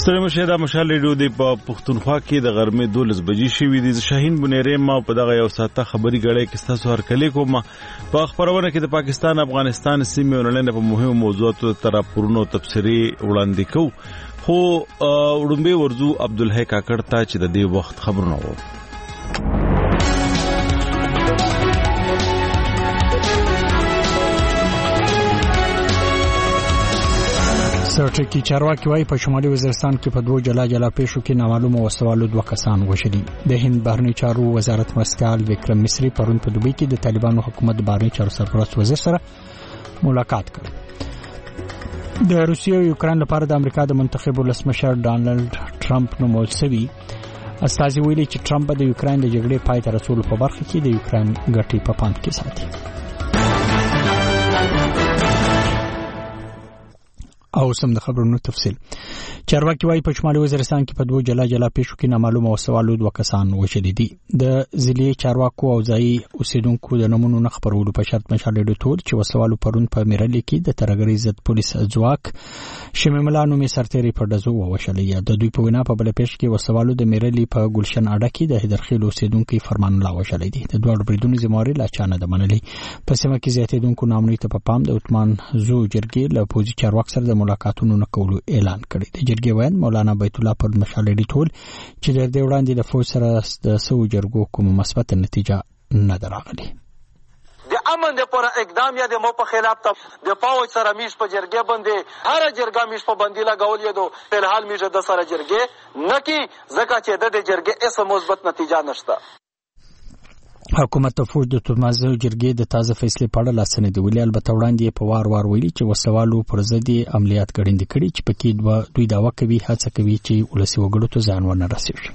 ستړي مشه دا مشال ریډیو دی په پښتونخوا کې د غرمې 12 بجې شوې دي. شاهین بنيري ما په دغه یو ساعته خبري غړې کې تاسو هر کلی کوم په خبرونه کې د پاکستان افغانستان سیمې ونلنه په مهمو موضوعاتو تر پرونو تفسیری وړاندې کو. خو وړاندې ورزو عبدالحی کاکړ ته چې د دې وخت خبرونه وو. سرټکی چارواکي وايي په شمالي وزیرستان کې په 2 جلا پیښو کې نامعلومه وسوالو 2 کسان وژلي. د هند بهرنی چارو وزارت مرستیال وکرم مصری پرون په دوبۍ کې د طالبانو حکومت بهرنی چارو سرپرست وزیر سره ملاقات کړ. د روسیې او یوکرين لپاره د امریکا د منتخب ولسمشر ډانلډ ټرمپ نومول شوی استازي ویلي چې ټرمپ د یوکرين د جګړې پای ته رسولو په برخه کې د یوکرين ګټې په پام کې ساتي. او سم د خبرونو تفصیل. چارواکي وايي په شمالي وزیرستان کې په 2 جلا پیښو کې نامعلومه وسوالو 2 کسان وژلي دي. د ضلعي چارواکو او ځایي اوسیدونکو د نمونو نه خبرولو په شرط مشال ډیټول چې وسوالو پرون په میرلي کې د ترګری ضد پولیس ځواک شمیملانو می سرتيري په دزو وشلې. د دوی په وینا په بل پیښ کې وسوالو د میرلي په ګلشن اډه کې د هدرخیل اوسیدونکو فرمان الله وشلې دي. د دوه بریدونو ذمہواری لا چانه د منلي په سیمه کې زیاتېدونکو نامنوي ته په پام د عثمان زو جرګې له پوزي چارواک سره د ملاقاتونو نکولو اعلان کړی. د جرګې وایي مولانا بیت الله پر مشالې ټول چې د دې وړاندې د فوج سره د سو جرګو کوم مثبت نتیجه نه دراغلي. د امن د پر اقدام یا د مو په خلاف ته د فوج سره میش په جرګې باندې هر جرګه میش په باندې لګول یو په الحال میش د سره جرګې نکی زکه چې د جرګې اس مثبت نتیجه نشته. حکومت د فوج د ترمازو جرګې د تازه فیصله په اړه لاسنه دی ویلي. البته وړاندې په وار ویلي چې وسوالو پر ضد عملیات کړي کړي چې پکې دوی داوا کوي هڅه کوي چې ولسی وګړو ته ځان ونه رسوي.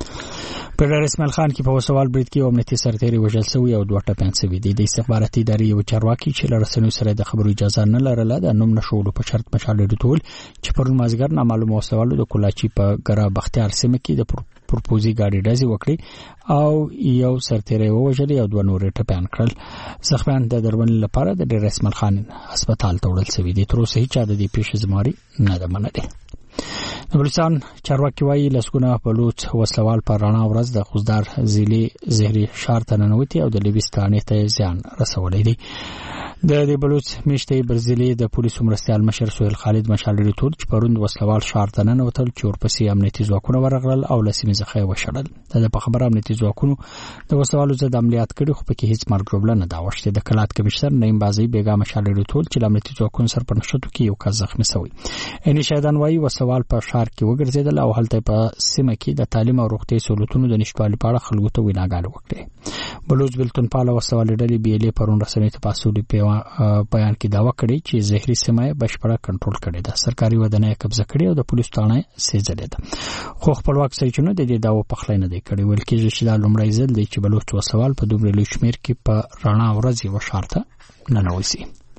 په رسمل خان کې په وسوال برید کې امنیتي سرتيري وژل شوی او 2 ټپيان شوی دي. د استخباراتي ادارې یو چارواکي چې لرسنوي سره د خبرو اجازه نه لرله د نوم نشولو په شرط مشال ډیټول چې پرون مازګر نامعلومه وسوالو د کولاچی په ګرا بختیار سیمه کې د پرپوزي گاډي ډزې وکړي او یو سرتيري وژلي او 2 نور ټپيان کړل. زخمیان د درملنې لپاره د رسمل خان هسپتال ته وړل شوی دي. تر اوسه هیڅ د دې پیښې ذمہواری نه ده منلې. بلوچستان چارواکي وايي لسګونه بلوچ وسلوال پر رڼا ورځ د خوزدار ضلع زهري شهر ته ننوتي او د لیبستانې ته ځان رسولې دي. د بلوچ میشتې برزیلي د پولیسو مرستیال مشر سهیل خالد مشال ریټول چې پروند وسلوال شهر ته ننوتل چې ورپسې امنیتي ځواکونه ورغلل او لسیمې ځخه وشړل. د په خبره امنیتي ځواکونو د وسلوالو ضد عملیات کړي خو پکې هیڅ مرګ جوړه نه دا وشته. د کلات کمشنر نیم بازي بیګا مشال ریټول چې امنیتي ځواکونو سره په نشټو کې یو کس زخمی شوی. ان شهیدان وايي وسلوال په شهر کې وګرځیدل او هلته په سیمه کې د تعلیم او روغتي سہولتونو د نشټوالي په اړه خلکو ته ویناګانې وکړي. بلوچ بلتون پاله وسوال ډلې بیلې پرون رسنۍ ته پاسولي بیان کې داوا کړی چې زهري سیمه بشپړه کنټرول کړي ده. سرکاري ودانۍ قبضه کړي او د پولیسو تانه سېځلې ده. خو خپلواک سرچینو د دې داوا په خلای نه دی کړی. ویل کېږي چې دا لومړی ځل دی چې بلوچ وسوال په دومره لوی شمیر کې په رڼا ورځ یو شارته ننوځي.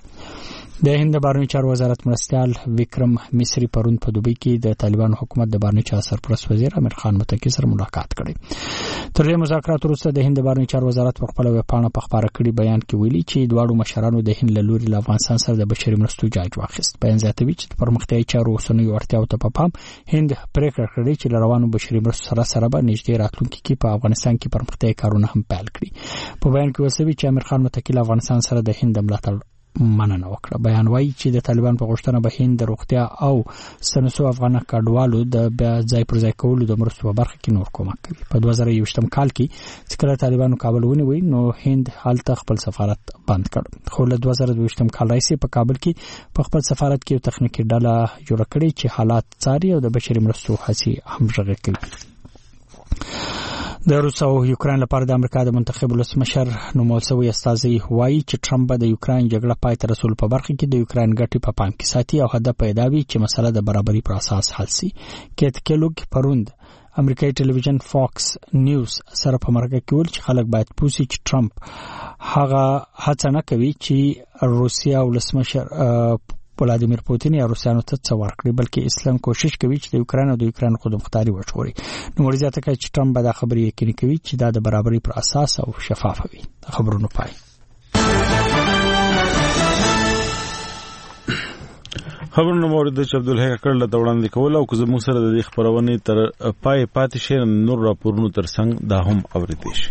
د هند بهرنی چارو وزارت مرستیال وکرم مصری پرون په دوبۍ کې د طالبانو حکومت د بهرنی چارو سرپرست وزیر امیر خان متکی سره ملاقات کړي. تر دې مذاکرات وروسته د هند بهرنی چارو وزارت په خپل ویبپاڼه په خبره کړي بیان کې ویلي چې دواړو مشرانو د هند له لوري له افغانستان سره د بشري مرستو جاج واخیست. بیان زیاتوي چې پرمختیایي چارو اوسنۍ اړتیاو ته په پام هند پریکړه کړې چې روانو بشري مرستو سره به نږدې راتلونکي کې په افغانستان کې پرمختیایي کارونه هم پیل کړي. په بیان کې وسوي چې امیر خان متکی له افغانستان سره د هند ملاتړ مننه وکړه. بیان وايي چې د طالبان په غوښتنه به هند د روغتیا او سنسو افغان کډوالو د ځای پر ځای کولو د مرستو په برخه کې نور کومک کوي. په 2021 کال کې چې کله طالبانو کابل ونیوي نو هند هلته خپل سفارت بند کړ. خو له 2022 کال راځي په کابل کې په خپل سفارت کې یو تخنیکی ډله جوړ کړې چې حالات څاري او د بشري مرستو هڅې همغږي کوي. د روس او یوکرين لپاره د امریکا د منتخب ولسمشر نومول شوی استازي وایي چې ټرمپ د یوکرين جګړه پای ته رسول په برخه کې د یوکرين ګټې په پام کې ساتي او هدف پیدا وي چې مسله د برابرۍ پر اساس حل شي. کېت کېلوګ پروند امریکایي ټلویزیون فاکس نیوز سره په مرکه کې ویل چې خلک باید پوښي چې ټرمپ هغه هڅه نه کوي چې روسیا ولسمشر ولادیمیر پوتین یا روسانو ته څه ورکړي بلکې اسلام کوشش کوي چې د یوکرين او د یوکرين خودمختاري وژغوري. نو ورځته کوي چې ټرمپ دا خبرې یقیني کوي چې دا د برابرۍ پر اساس او شفاف وي. خبرونه پای خبرونه مورد چې عبدالحق کړل ته وړاندې کول او که زموږ سره د دې خبرونې تر پای پاتې شي نور راپورونو ترڅنګ دا هم اورېدلی شي.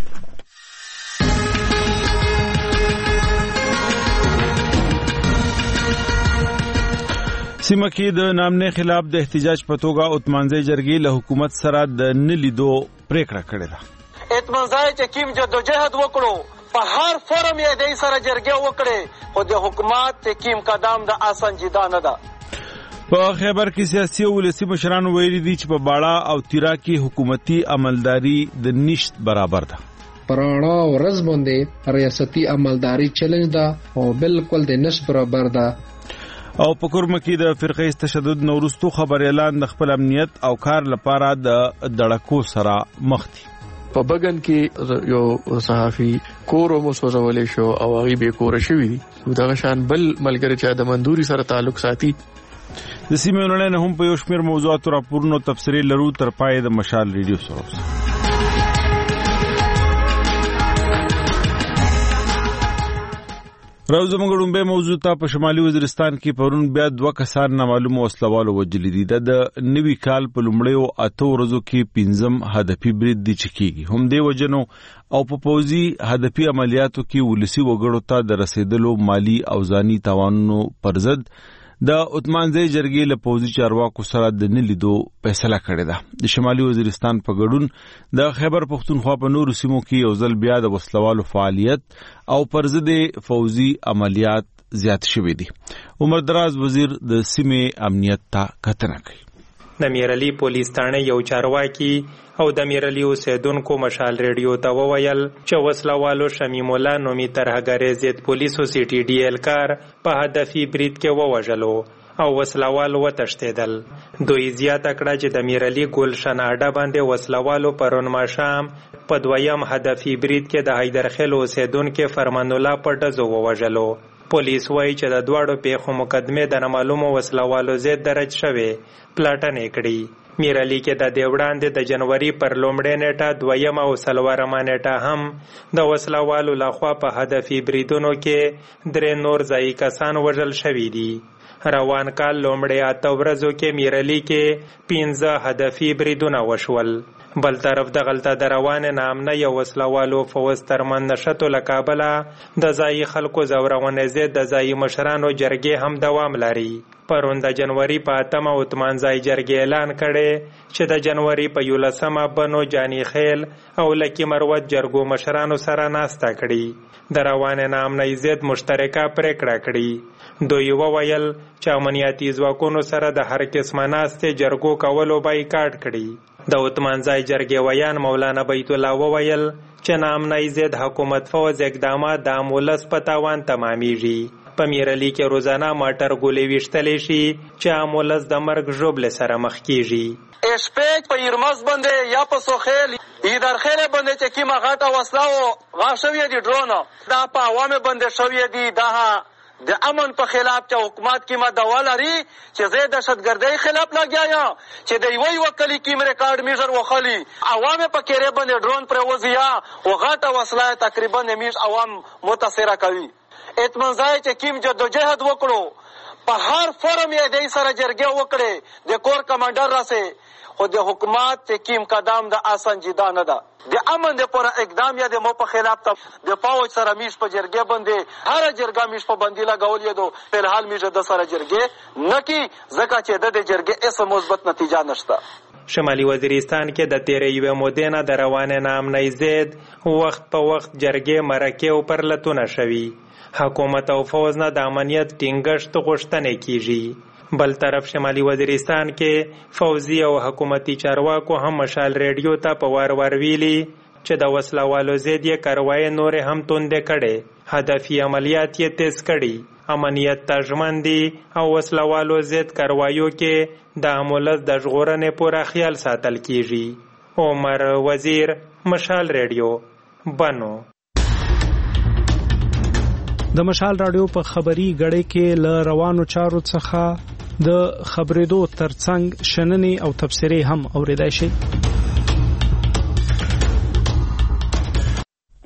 سیمه کې د نامنې خلاف د احتجاج په توګه اتمانځي جرګې له حکومت سره د نه لیدو پریکړه کړې ده. اتمانځي چې کوم جدوجہد وکړو په هر فورم یې د سره جرګې وکړي خو د حکومت کوم قدم د آسان جدا نه ده. په خیبر کې سیاسي او ولسي مشران ویلي دي چې په باړه او تیرا کې حکومتي عملداري د نشت برابر ده. پرانا ورځ باندې ریاستي عملداري چیلنج ده او بالکل د نشت برابر ده. او په کورم کې د فرقه تشدد نورستو خبر اعلان د خپل امنیت او کار لپاره د دړکو سره مخ دي. په بګن کې یو صحافي کور وسوځولې شو او هغه به کور شوی دي. دغه شان بل ملګری چې د مندوري سره تعلق ساتي. د سیمې ونړۍ هم په یو شمېر موضوعاتو راپورونو تفسیري لرو تر پای د مشال ریډیو سره. راوځو موږ به موضوع ته په شمالي وزیرستان کې پرون بیا 2 کسان نامعلوم وسلوالو وجلي دي. د نوي کال په لومړیو 8 ورځو کې 5 هدفي برید دي چې کیږي. هم دی وجنو او په پوزي هدفي عملیاتو کې ولسی وګړو ته د رسیدلو مالی او ځاني تاوانونو پر ضد د اتمانځي جرګې له پوزي چارواکو سره د نلیدو فیصله کړې ده. د شمالي وزیرستان په ګډون د خیبر پختونخوا په نورو سیمو کې یو ځل بیا د وسلوالو فعالیت او پر ضد فوزي عملیات زیات شوي دي. عمر دراز وزیر د سیمې امنیت ته کتنه کوي. د میرعلی پولیس تانه یو چارواکي او د میرعلی اوسیدونکو مشال ریډیو ته وویل چې وسلوالو شمیم الله نومي ترهګری زید پولیسو سی ټي ډي ایل کار په هدفي برید کې ووژلو او وسلوال وتښتېدل. دوی زیاته کړه چې د میرعلی ګلشن اډه باندې وسلوالو پرون ماښام په 2م هدفي برید کې د حیدرخیل اوسیدونکو فرمان الله په ډزو ووژلو. پولیس وایي چې د دواړو پیښو مقدمې د نامعلومو وسلوالو ضد درج شوې پلاټنې کړي. میرعلی کې د دې وړاندې د جنوري پر لومړۍ نیټه 2م او 4مه نیټه هم د وسلوالو لخوا په هدفي بریدونو کې 3 نور ځایي کسان وژل شوي دي. روان کال لومړۍ 8 ورځو کې میرعلی کې 15 هدفي بریدونه وشول. بل طرف د غلطه د روان نامنه یو وسلوالو فوز ترمن نشتو لکابله د ځایي خلکو زورونې ضد د ځایي مشرانو جرګې هم دوام لري. پرون د جنوري په 8مه اتمانځای جرګې اعلان کړي چې د جنوري په 11مه بنو جانی خیل او لکی مروت جرګو مشرانو سره ناسته کړي. د روان نامنه ضد مشترکه پریکړه کړي. دوی وویل چې امنیتي ځواکونو سره د هر قسمه ناستې جرګو کولو بایکاټ کړي. د اتمانځای جرګې ویان مولانا بیت الله وویل چې نامنه ضد حکومت فوز اقدامات د امولس په تاوان تمامیږي. په میرعلی کې روزانه ماټر ګولې ویشتلې شي چې امولس د مرګ ژوبل سره مخ کیږي. اشپیج په یرمز باندې یا په سوخیل ایدرخیل باندې چې کیما غاټه وسلاو غاښوي دي ډرون دا په عوامه باندې شوی دي. دا د امن په خلاف چې حکومت کیما دوا لري چې زه دهشتګردۍ خلاف لګیا چې د یوې وکلی کیم ریکارډ میجر وخلی عوامه په کېره باندې ډرون پر وزیا او غاټه وسله تقریبا نمیش عوام متاثر کوي. اتمنځای چې کیم جدوجہد وکړو په هر فورم یې د سره جرګې وکړي د کور کمانډر راسه خو د حکومت کیم قدم د آسان جدا نه ده. د امن د پر اقدام یا د مو په خلاف ته د فوج سره میش په جرګې باندې هر جرګه میش په باندې لګول یې دو په حال میشه د سره جرګې نکی زکه چې د جرګې اس مثبت نتیجه نشته. شمالي وزیرستان کې د 13 مودې نه د روانه نامنه ضد وخت په وخت جرګې مرکه او پرلتونه شوي. حکومت او فوج نه د امنیت ټینګښت غوښتنې کیږي. بل طرف شمالي وزیرستان کې فوزي او حکومتي چارواکو هم مشال ریډیو ته په وار ویلي چې د وسلوالو ضد یې کاروای نور هم توندې کړي. هدفي عملیات یې تیز کړي. امنیت ته ژمن دي او وسلوالو ضد کاروایو کې د امولس د ژغورنې پوره خیال ساتل کیږي. عمر وزیر، مشال ریډیو، بنو. د مشال رادیو په خبري غړې کې ل روانو چارو څخه د خبرېدو ترڅنګ شننې او تفسیرې هم اوریدای شي.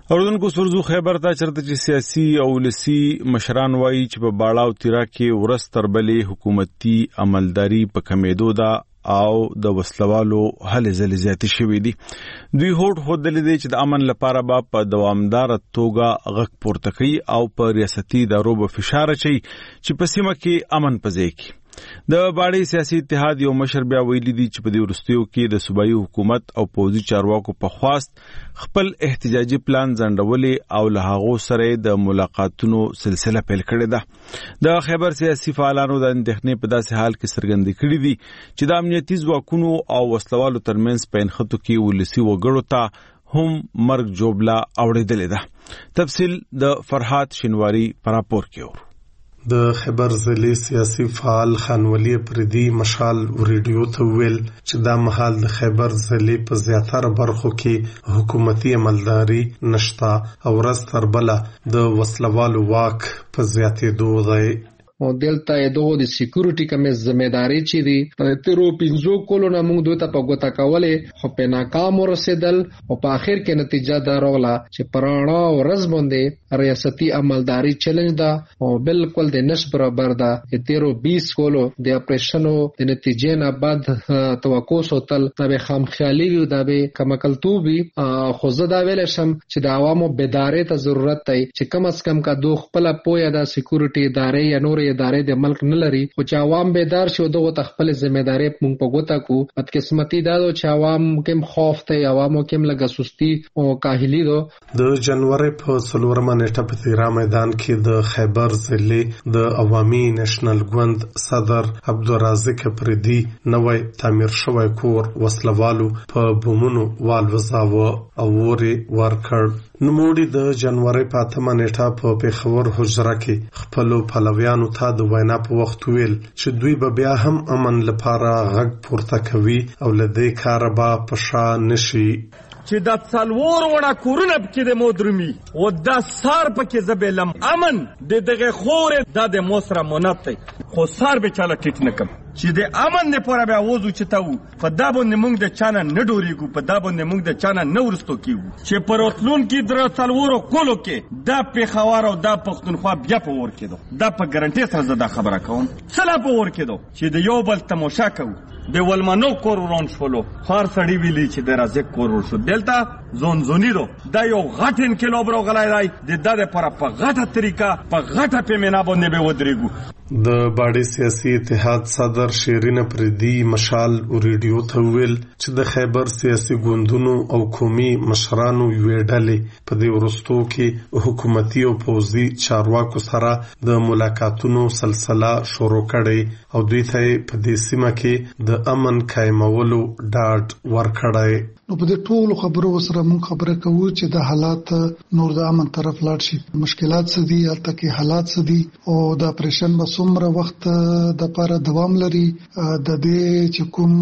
اوردونکو سرزو خیبر ته چرته چې سیاسي او ولسی مشران وایي چې په باړه او تیرا کې ورس تربلې حکومتي عملداري په کمیدو دا او د وسلوالو هلې ځلې زیاتې شوې دي. دوی هوډ ښودلی دی چې د امن لپاره به په دوامداره توګه غږ پورته کوي او په ریاستي ادارو به فشار اچوي چې په سیمه کې امن په ځای کړي. د باړې سیاسي اتحاد یو مشر بیا ویلي دی چې په دې وروستیو کې د صوبایي حکومت او پوځي چارواکو په خواست خپل احتجاجي پلان ځنډولې او له هغو سره د ملاقاتونو سلسله پیل کړې ده. د خیبر سیاسي فعالانو د اندېښنې په داسې حال کې څرګندې کړې دي چې د امنیتي ځواکونو او وسلوالو ترمنځ په نښتو کې ولسي وګړو ته هم مرګ جوړه اوړېدلې ده. تفصیل د فرحات شینواری پر راپور کې اور. د خیبر ضلع سیاسي فعال خانولی پردي مشال ریډیو ته ویل چې دا مهال د خیبر ضلع په زیاتره برخو کې حکومتي عملداري نشتا او ورځ تر بله د وسلوالو واک په زیاتېدو دی. او دلته دغه د سکیورټي کمې ځمېداري چې دي تیرو 15 کلونو موږ دوی ته په ګوته کولې خو په ناکام ورسېدل او په اخر کې نتیجه دا راغله چې پرانا ورځ باندې ریاستي عملداري چیلنج ده او بالکل د نش برابر ده. تیرو 20 کلو د اپریشنو د نتیجې نه بعد توقع سوتل به خامخیالي وي دا به کمکلتوبي خو زه دا ویل شم چې د عوامو بیدارۍ ته ضرورت دی چې کم از کم کا دوه خپل پوهه د سکیورټي ادارې یا نور ادارې د ملک نه لري خو چې عوام بیدار شي دغه تخپل ځمېداري موږ په ګوته کو. بدقسمتي دا چې عوام کې خوف ته عوامو کې لګه سستی او کاهلی دو. د جنوري په 4 نیټه په تیرا میدان کې د خیبر ضلع د عوامي نېشنل ګوند صدر عبدالرازق پردي نوې تعمیر شوی کور وسلوالو په بومونو والوزاوه او وري ورکړ. نوموړي د جنوري په 8 نیټه په پیښور حجره کې خپل پلویانو ته د وینا په وخت ویل چې دوی به بیا هم امن لپاره غږ پورته کوي او له دې کاره به په شا نشي. چې دا څلور وړه کورونه پکې د مودرمي او دا سار پکې زبېلم امن د دغه خورې دا د موسره مونت دی خو سار به چاله ټیټ نه کم چې د امن نه پوره بیا وځو چې تاو په دا باندې موږ د چانه نه ډوریږو په دا باندې موږ د چانه نه ورستو کیږو چې پروتلون کې در څلورو کولو کې دا پیښور او دا پښتونخوا بیا په ور کېدو دا په ګارانټي سره زه دا خبره کوم سلا په ور کېدو چې د یو بل تماشا کوو د ولمنو کور ورون شولو خار سړی ویلی چې د رازق کور ور شو دلته زونزونی دو دا یو غټن کیلو برو غلای دی د دې لپاره په غټه طریقه په غټه پیمنه باندې به ودرېګو. د باړې سیاسي اتحاد صدر شیرین پردي مشال ریډیو ته ویل چې د خیبر سیاسي ګوندونو او قومي مشرانو یوې ډلې په دې وروستو کې حکومتي او پوځي چارواکو سره د ملاقاتونو سلسله شروع کړي او دوی ته په دې سیمه کې د امن قائمولو ډاډ ورکړی. نو په دې ټولو خبرو سره موږ خبره کوو چې د حالات نور د امن طرف لاړ شي. مشکلات څه دي هلته کې حالات څه دي او د اپریشن به څومره وخت د لپاره دوام لري د دې چې کوم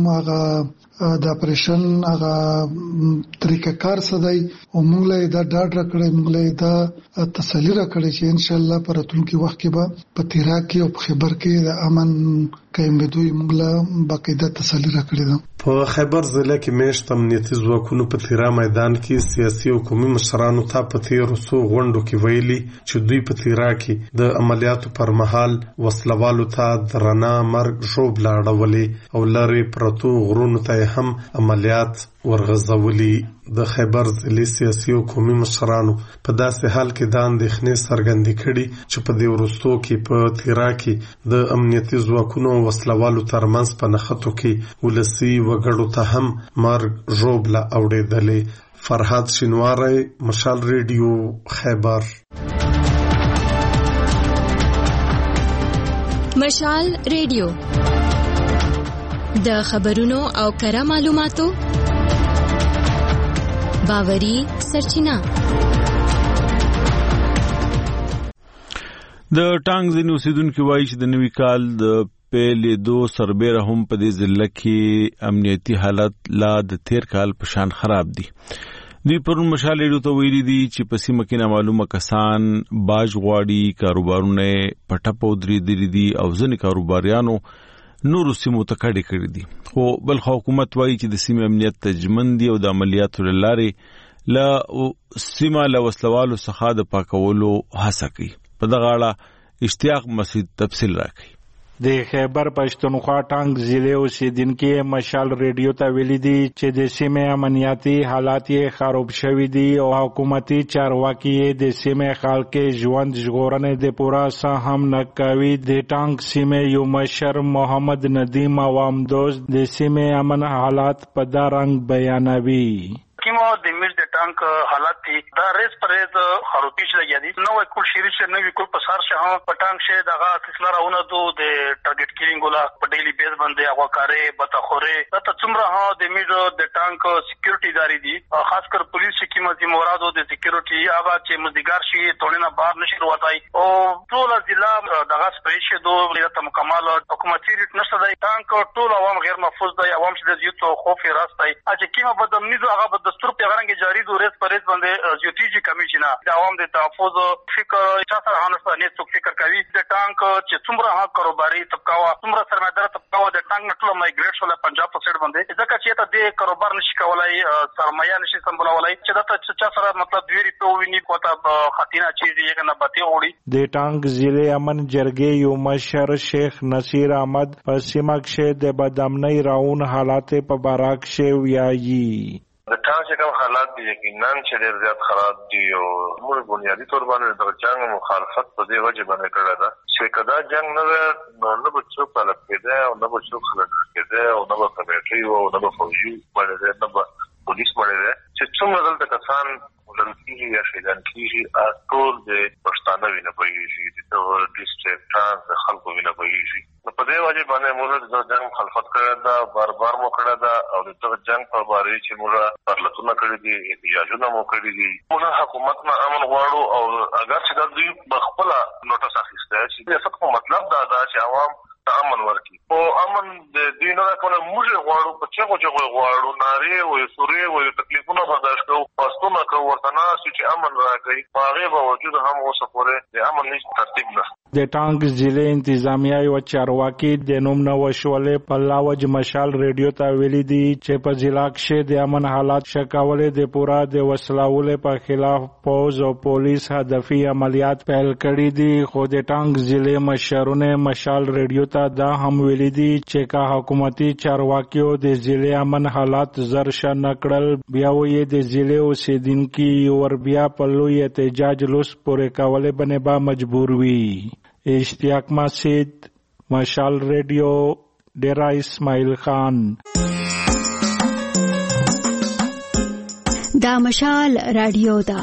هغه د اپریشن هغه طریقه کار څه دی او موږ له دا ډاډ راکړی موږ له دا تسلی راکړی چې ان شاء الله په راتلونکي وخت کې به په تیرا کې او په خیبر کې د امن قائمېدو موږ له باقاعده تسلی راکړی ده. په خیبر ضلع کې میشت امنیتي ځواکونو په تیرا میدان کې سیاسي او قومي مشرانو ته په تیرو څو غونډو کې ویلي چې دوی په تیرا کې د عملیاتو پر مهال وسلوالو ته درنه مرګ ژوبله اړولې او لرې پرتو غرونو ته هم عملیات ورغځولي. د خیبر ضلع سیاسي او قومي مشرانو په داسې حال کې د اندېښنې څرګندې کړي چې په دې وروستو کې په تیرا کې د امنیتي ځواکونو او وسلوالو ترمنځ په نښتو کې ولسي وګړو ته هم مرګ ژوبله اوړېدلې. فرحات شینواری مشال ریډیو خیبر. مشال ریډیو د خبرونو او کره معلوماتو باوري سرچینه. د ټانګ ځینې اوسیدونکو وایي چې د نوي کال د پیلېدو سربیره هم په دې ضلع کې امنیتي حالت لا د تیر کال په شان خراب دي. دوی پرون مشال ریډیو ته ویلي دي چې په سیمه کې نامعلومه کسان باج غواړي، کاروبارونه په ټپه ودرېدلي دي او ځینې کاروباریانو نورو سیمو ته کډې کړې دي. خو بل حکومت وایي چې د سیمې امنیت تجمن دي او د عملیاتو له لارې ل سیمه له وسلوالو څخه د پاکولو هڅه کوي. په دغه اړه اشتیاق مسعود تفصیل راکړي. د خیبر پښتونخوا ټانک ضلع اوسیدونکو مشال ریډیو ته ویلي دي چې د سیمې امنیتي حالات یې خراب شوي دي او حکومتي چارواکي د سیمې خلکو ژوند ژغورنې د پوره څه هم نه کوي. د ټانک سیمې یو مشر محمد ندیم عوام دوست د سیمې امن حالات په دا رنګ بیانوي. کیمو د میز د ټانک حالات دي دا ریس پرېز خروپیش لګیا دي نو کول شری شه نو کول په سار شه په ټانک شه دغه فیصله راونه دو د ټارګټ کیلینګ ولا په ډیلی بیس باندې هغه کارې بتخوره ته څومره ها د میز د ټانک سکیورټي داری دي خاص کر پولیس کی مزي مرادو د سکیورټي هغه چې مزدګار شي تونې نه بهر نشي وروتای او ټول ضلع دغه سپیش دو لته مکمل حکومتي ریټ نشته دی ټانک ټول عوام غیر محفوظ دی عوام چې د یوتو خوف راستای چې کیمه بدم نيزو هغه دستور پیغام جاری دو ریس پرېز باندې زیاتیجی کمیشن د عوام د تحفظ فکر چا سره هانسته نه څوک فکر کوي د ټانک چې څومره ها کاروباري طبقه څومره سرمایدار طبقه د ټانک نټلو مایګریټ شول 50% باندې ځکه چې ته د کاروبار نشي کولای سرمایه نشي سمبولولای چې دا چا سره مطلب ویری په ویني کوته خاطینه چیز یې نه بته وړي. د ټانک ضلع امن جرګې یو مشر شیخ نصیر احمد په سیمه کې د بدامنۍ راون حالات په باراک شی ویایي. د ټانک کوم حالات دي یقینا چې ډېر زیات خراب دي او موږ بنیادی تور باندې د جنگ مخالفت په دې وجه باندې کړی دا چې کدا جنگ نه به څوک طلب کېده او نه به څوک خلک کېده او نه به کمیټي او نه به فوجي باندې نه به پولیس باندې چې څومره دلته کسان ولکېږي یا شهیدان کېږي ټول د پښتانه وینه بهیږي د ډیسټریکټ ټرانس د خلکو وینه بهیږي. په دې وجه باندې موږ د جنگ مخالفت کړی دا بار مو کړی دا او د جنگ په باره چې موږ پرلتونه کړی دي احتجاجونه مو کړی دي موږ حکومت نه امن غواړو او اگر چې د دوی بخپله نوټس اخیسته چې د فقط مطلب دا چې عوام امن ورکی او امن د دې نه کوله موږ غواړو په چغو غواړو نارې او سوري او تکلیفونه برداشت کوو پښتون کو ورتنا چې امن راکړي هغه به وجود هم اوسه پورې د امن هیڅ ترتیب نه. د ټانک ضلع انتظامیه یو چارواکي د نوم نه وشولې په لاوج مشال ریډیو ته ویلي دي چې په ضلع کې د امن حالات شکولې د پورا د وسلاولې په خلاف پوز او پولیس هدفي عملیات پیل کړي دي خو د ټانک ضلع مشرونه مشال ریډیو ته دا هم ویلي دي چې کا حکومتي چارواکیو د ضلع امن حالات زرشه نکړل بیا وې د ضلع اوسیدونکو ور بیا په لوی احتجاج لوس پورې کولې باندې با مجبور وي. اشتیاق مسعود مشال ریډیو ډیرا اسماعیل خان. دا مشال رادیو دا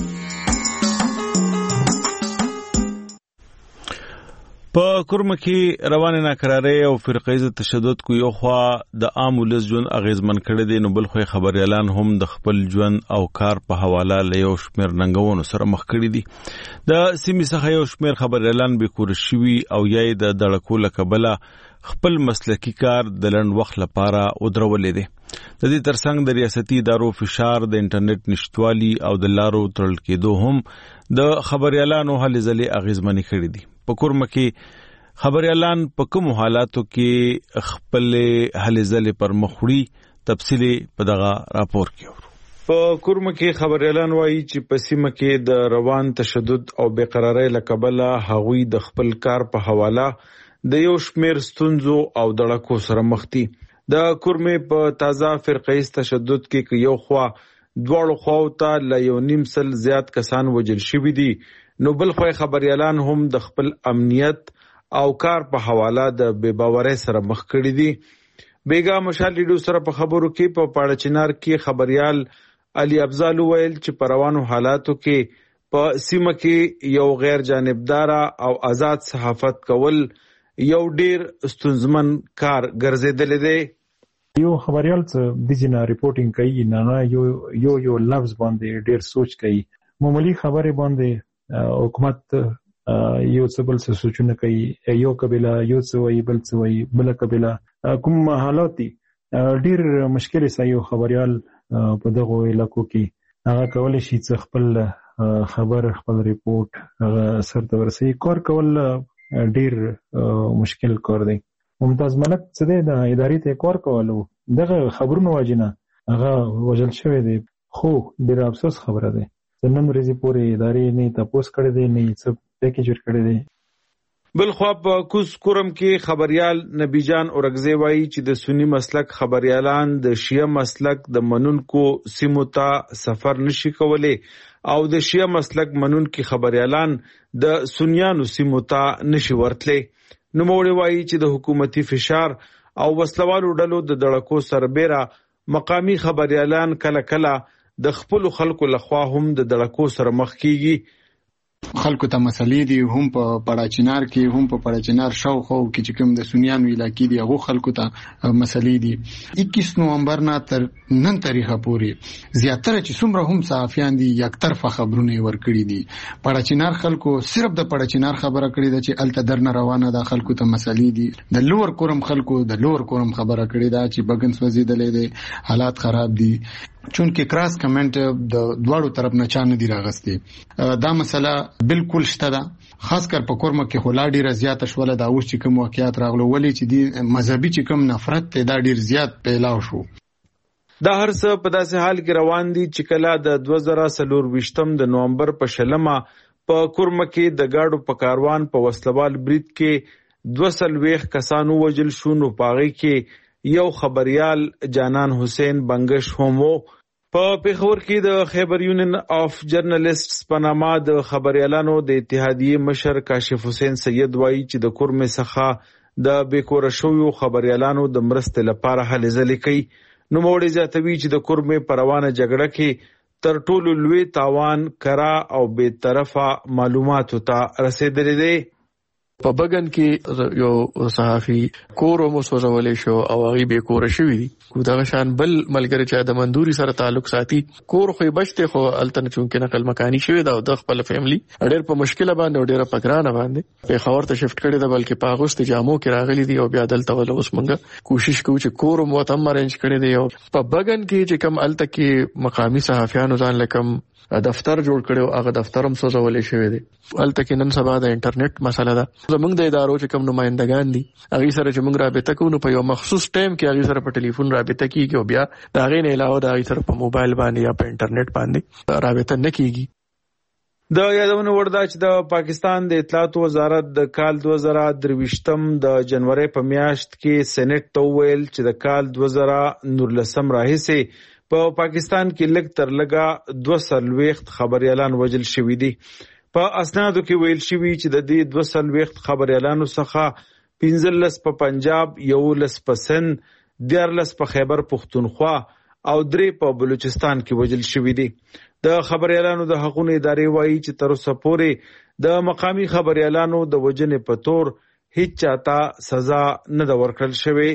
په کورمه کې روانه ناکراری او فرقیز تشدد کو یو خوا د عام ولس ژوند اغیزمن کړي دي نو بل خو خبري اعلان هم د خپل ژوند او کار په حواله له یو شمیر ننګونو سره مخ کړي دي. د سیمې څخه یو شمیر خبري اعلان به کور شوی او یای د دړکو لکبله خپل مسلکی کار د لند وخت لپاره ودرولې دي. د دې ترڅنګ د ریاستي ادارو فشار د انټرنیټ نشټوالي او د لارو تړل کېدو هم د خبري اعلانو هلې ځلې اغیزمن کړي دي. په کورمه کې خبري اعلان په کوم حالاتو کې خپل هلې ځلې پر مخوړي تفصیلی په دغه راپور کې ورو. په کورمه کې خبري اعلان وایي چې په سیمه کې د روان تشدد او بقراری لکبله هغوی د خپل کار په حواله د یو شمیر ستونزو او دړکو سره مخ دي. د کورمه په تازه فرقیز تشدد کې یو خوا دواړو خواو ته له 1.5 زیات کسان وژل شوي دي نو بل خو خبري اعلان هم د خپل امنیت او کار په حواله د بے باورۍ سره مخ کړي دي. بیګا مشال ریډیو سره په خبرو کې په پاړچنار کې خبريال علي افضل ویل چې په روانو حالاتو کې په سیمه کې یو غیر جانبدار او آزاد صحافت کول یو ډیر ستونزمن کار ګرځیدل دي. یو خبريال څه د جنا ریپورتینګ کوي نه یو لفظ باندې ډیر سوچ کوي معمولی خبره باندې حکومت یو څه بل څه سوچونه کوي یو قبيله یو څه وایي بل څه وایي بل قبيله کوم حالات دي ډیر مشکل سه یو خبريال په دغه علاقو کې هغه کول شي چې خپل خبر خپل ریپورت هغه سرته ورسي کار کول ډیر مشکل کار دی. ممتاز ملک څه دی د ادارې ته کار کولو دغه خبرونو واجنه هغه وجل شوی دی خو ډېر افسوس خبره ده نن ورځې پورې ادارې نه تاسو کړی دی نه څه پیکیج ورکړی دی. بل خو په کوس کورم کې خبريال نبی جان اورګزی وایي چې د سنی مسلک خبريالان د شیعه مسلک د منونکو سیمو ته سفر نشي کولای او د شیعه مسلک منونکو خبريالان د سنیانو سیمو ته نشي ورتلي. نو موږ وایي چې د حکومتي فشار او وسلوالو ډلو د دړکو سربېره مقامی خبريالان کله کله د خپل خلکو لخوا هم د دړکو سره مخ کیږي. خلکو ته مسلې دي هم په پړاچینار کې هم په پړاچینار شاوخوا کې چې کوم د سنیانو علاقې دي هغه خلکو ته مسلې دي. 21 نومبر نه تر نن تاریخه پورې زیاتره چې څومره هم صحافیان دي یک طرفه خبرونه ورکړي دي. پړاچینار خلکو صرف د پړاچینار خبره کړې ده چې الته درنه روانه ده خلکو ته مسلې دي. د لوور کورم خلکو د لوور کورم خبره کړې ده چې بګن سوځیدلې دي حالات خراب دي چونکه کراس کمنټ د دواړو طرف نه چانه دی راغستي. دا مسله بالکل شته ده خاص کر په کورمه کې خلا ډیره زیاته شوله دا اوس چې کوم واقعیت راغلو ولې چې دی مذهبي چې کوم نفرت ته دا ډیر زیات پیلاو شو. دا هر څه په داسې حال کې روان دي چې کله د 2024 د نومبر په شلمه په کورمه کې د گاډو په کاروان په وسلوال برید کې 240 کسانو وجل شو. نو پاغي کې یو خبريال جانان حسین بنگش همو په پیښور کې د خیبر یونین اف جرنالستس په نامه د خبريالانو د اتحادیې مشر کاشف حسین سید وایي چې د کورمه څخه د بیکوره شویو خبريالانو د مرستې لپاره هلې ځلې کوي. نو موړي زیاتوي چې د کورمه پروانه جګړه کې تر ټولو لوی تاوان کرا او بے طرفه معلوماتو ته رسیدلې دي. په بګن کې یو صحافي کور مو سوځولې شو او هغه به کور شوی دي. دا شان بل ملګری چې د مندوري سره تعلق ساتي کور خو بچته خو التن چونکه نقل مکانی شوی دا د خپل فیملی ډېر په مشکله باندې ډېر په ګرانه باندې په خبر ته شفت کړي دا بلکې په اغوست جامو کې راغلي دي او بیا دلته ول اوس مونږه کوشش کوو چې کور مو تم ارنج کړي دي. او په بګن کې چې کم الته کې مقامی صحافیانو ځان لکم دفتر جوړ کړو هغه دفتر هم سوځولې شوی دی. الته کې نن سبا د انټرنیټ مسله ده زمونږ د ادارو چې کوم نمائندگان دي هغه سره چې موږ رابطه کوو په یو مخصوص ټایم کې هغه سره په ټلیفون رابطه کیږي او بیا دا غي نه علاوه دا هغه سره په موبایل باندې یا په انټرنیټ باندې رابطه نه کیږي. د یادونه وردا چې د پاکستان د اطلاعات وزارت د کال 2023 د جنوري په میاشت کې سېنات ته ویل چې د کال 2019 راهیسې په پاکستان کې لږ تر لږه 240 خبريالان وژل شوي دي. په اسنادو کې ویل شوی چې د دې 240 خبريالانو څخه 15 په پنجاب، 11 په سند، 14 په خیبر پختونخوا او 3 په بلوچستان کې وژل شوي دي. د خبريالانو د حقوقو ادارې وایي چې تر اوسه پورې د مقامی خبريالانو د وژنې په تور هیڅ چاته سزا نه ده ورکړل شوې.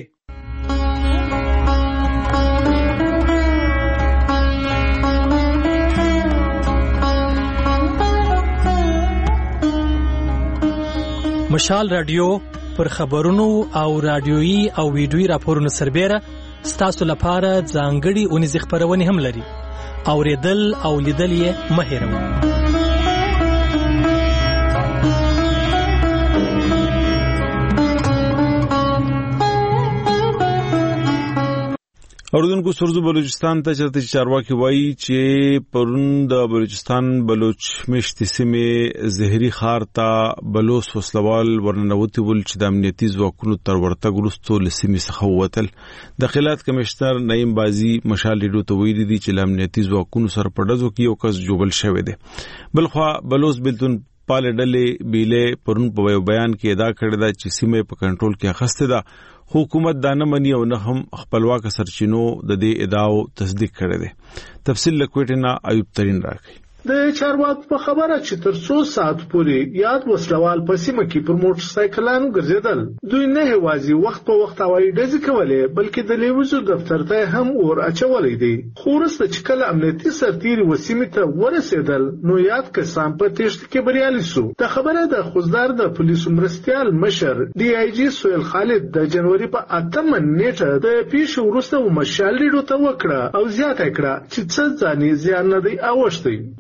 مشال رادیو پر خبرونو او رادیويي او ویډیويي راپورونو سربېره ستاسو لپاره ځانګړي اونیزې خبرونه هم لري. اوریدل او لیدل یې مه هېروئ. اوردونکو سرزو بلوچستان ته چرته چارواکي وایي چې پرون د بلوچستان بلوچ مشتي سیمه زهري خار ته بلوس وسلوال ورننوتی ول چې د امنیتي ځواکونو تر ورتګ وروسته لسیمه څخه ووتل. داخلات کمشنر نعیم بازی مشال ریډیو ته ویلي دي چې امنیتي ځواکونو سره پړدو کې یو کس جوړل شوی دی. بلخوا بلوس بلتون پالډلې بیله پرون په بیان کې ادا کړی دا چې سیمه په کنټرول کې اخسته ده. حکومت دا نه مني او نه هم خپلواک سرچینو د دې ادعاو تصدیق کړی دی. تفصیل لکوټینا ایوب ترين راکړي. د چارواکو په خبره چې تر 100 ساعت پورې یاد وسلوال په سیمه کې پر موټر سایکلانو ګرځیدل. دوی نه هوازي وخت په وخت هوایي ډزې کولې بلکې د لیوزو دفتر ته هم ور اچولې دي. خو وروسته چې کله امنیتي سرتیري وسیمه ته ورسېدل نو یاد کسان په تېښته کې بریالي شو. د خبره د خوزدار د پولیسو مرستيال مشر ډي آی جی سویل خالد د جنوري په 8 نیټه د پیښو وروسته مشال ریډیو ته وکړه او زیاته کړه چې څه ځاني زیان نه دی اوښتي. ये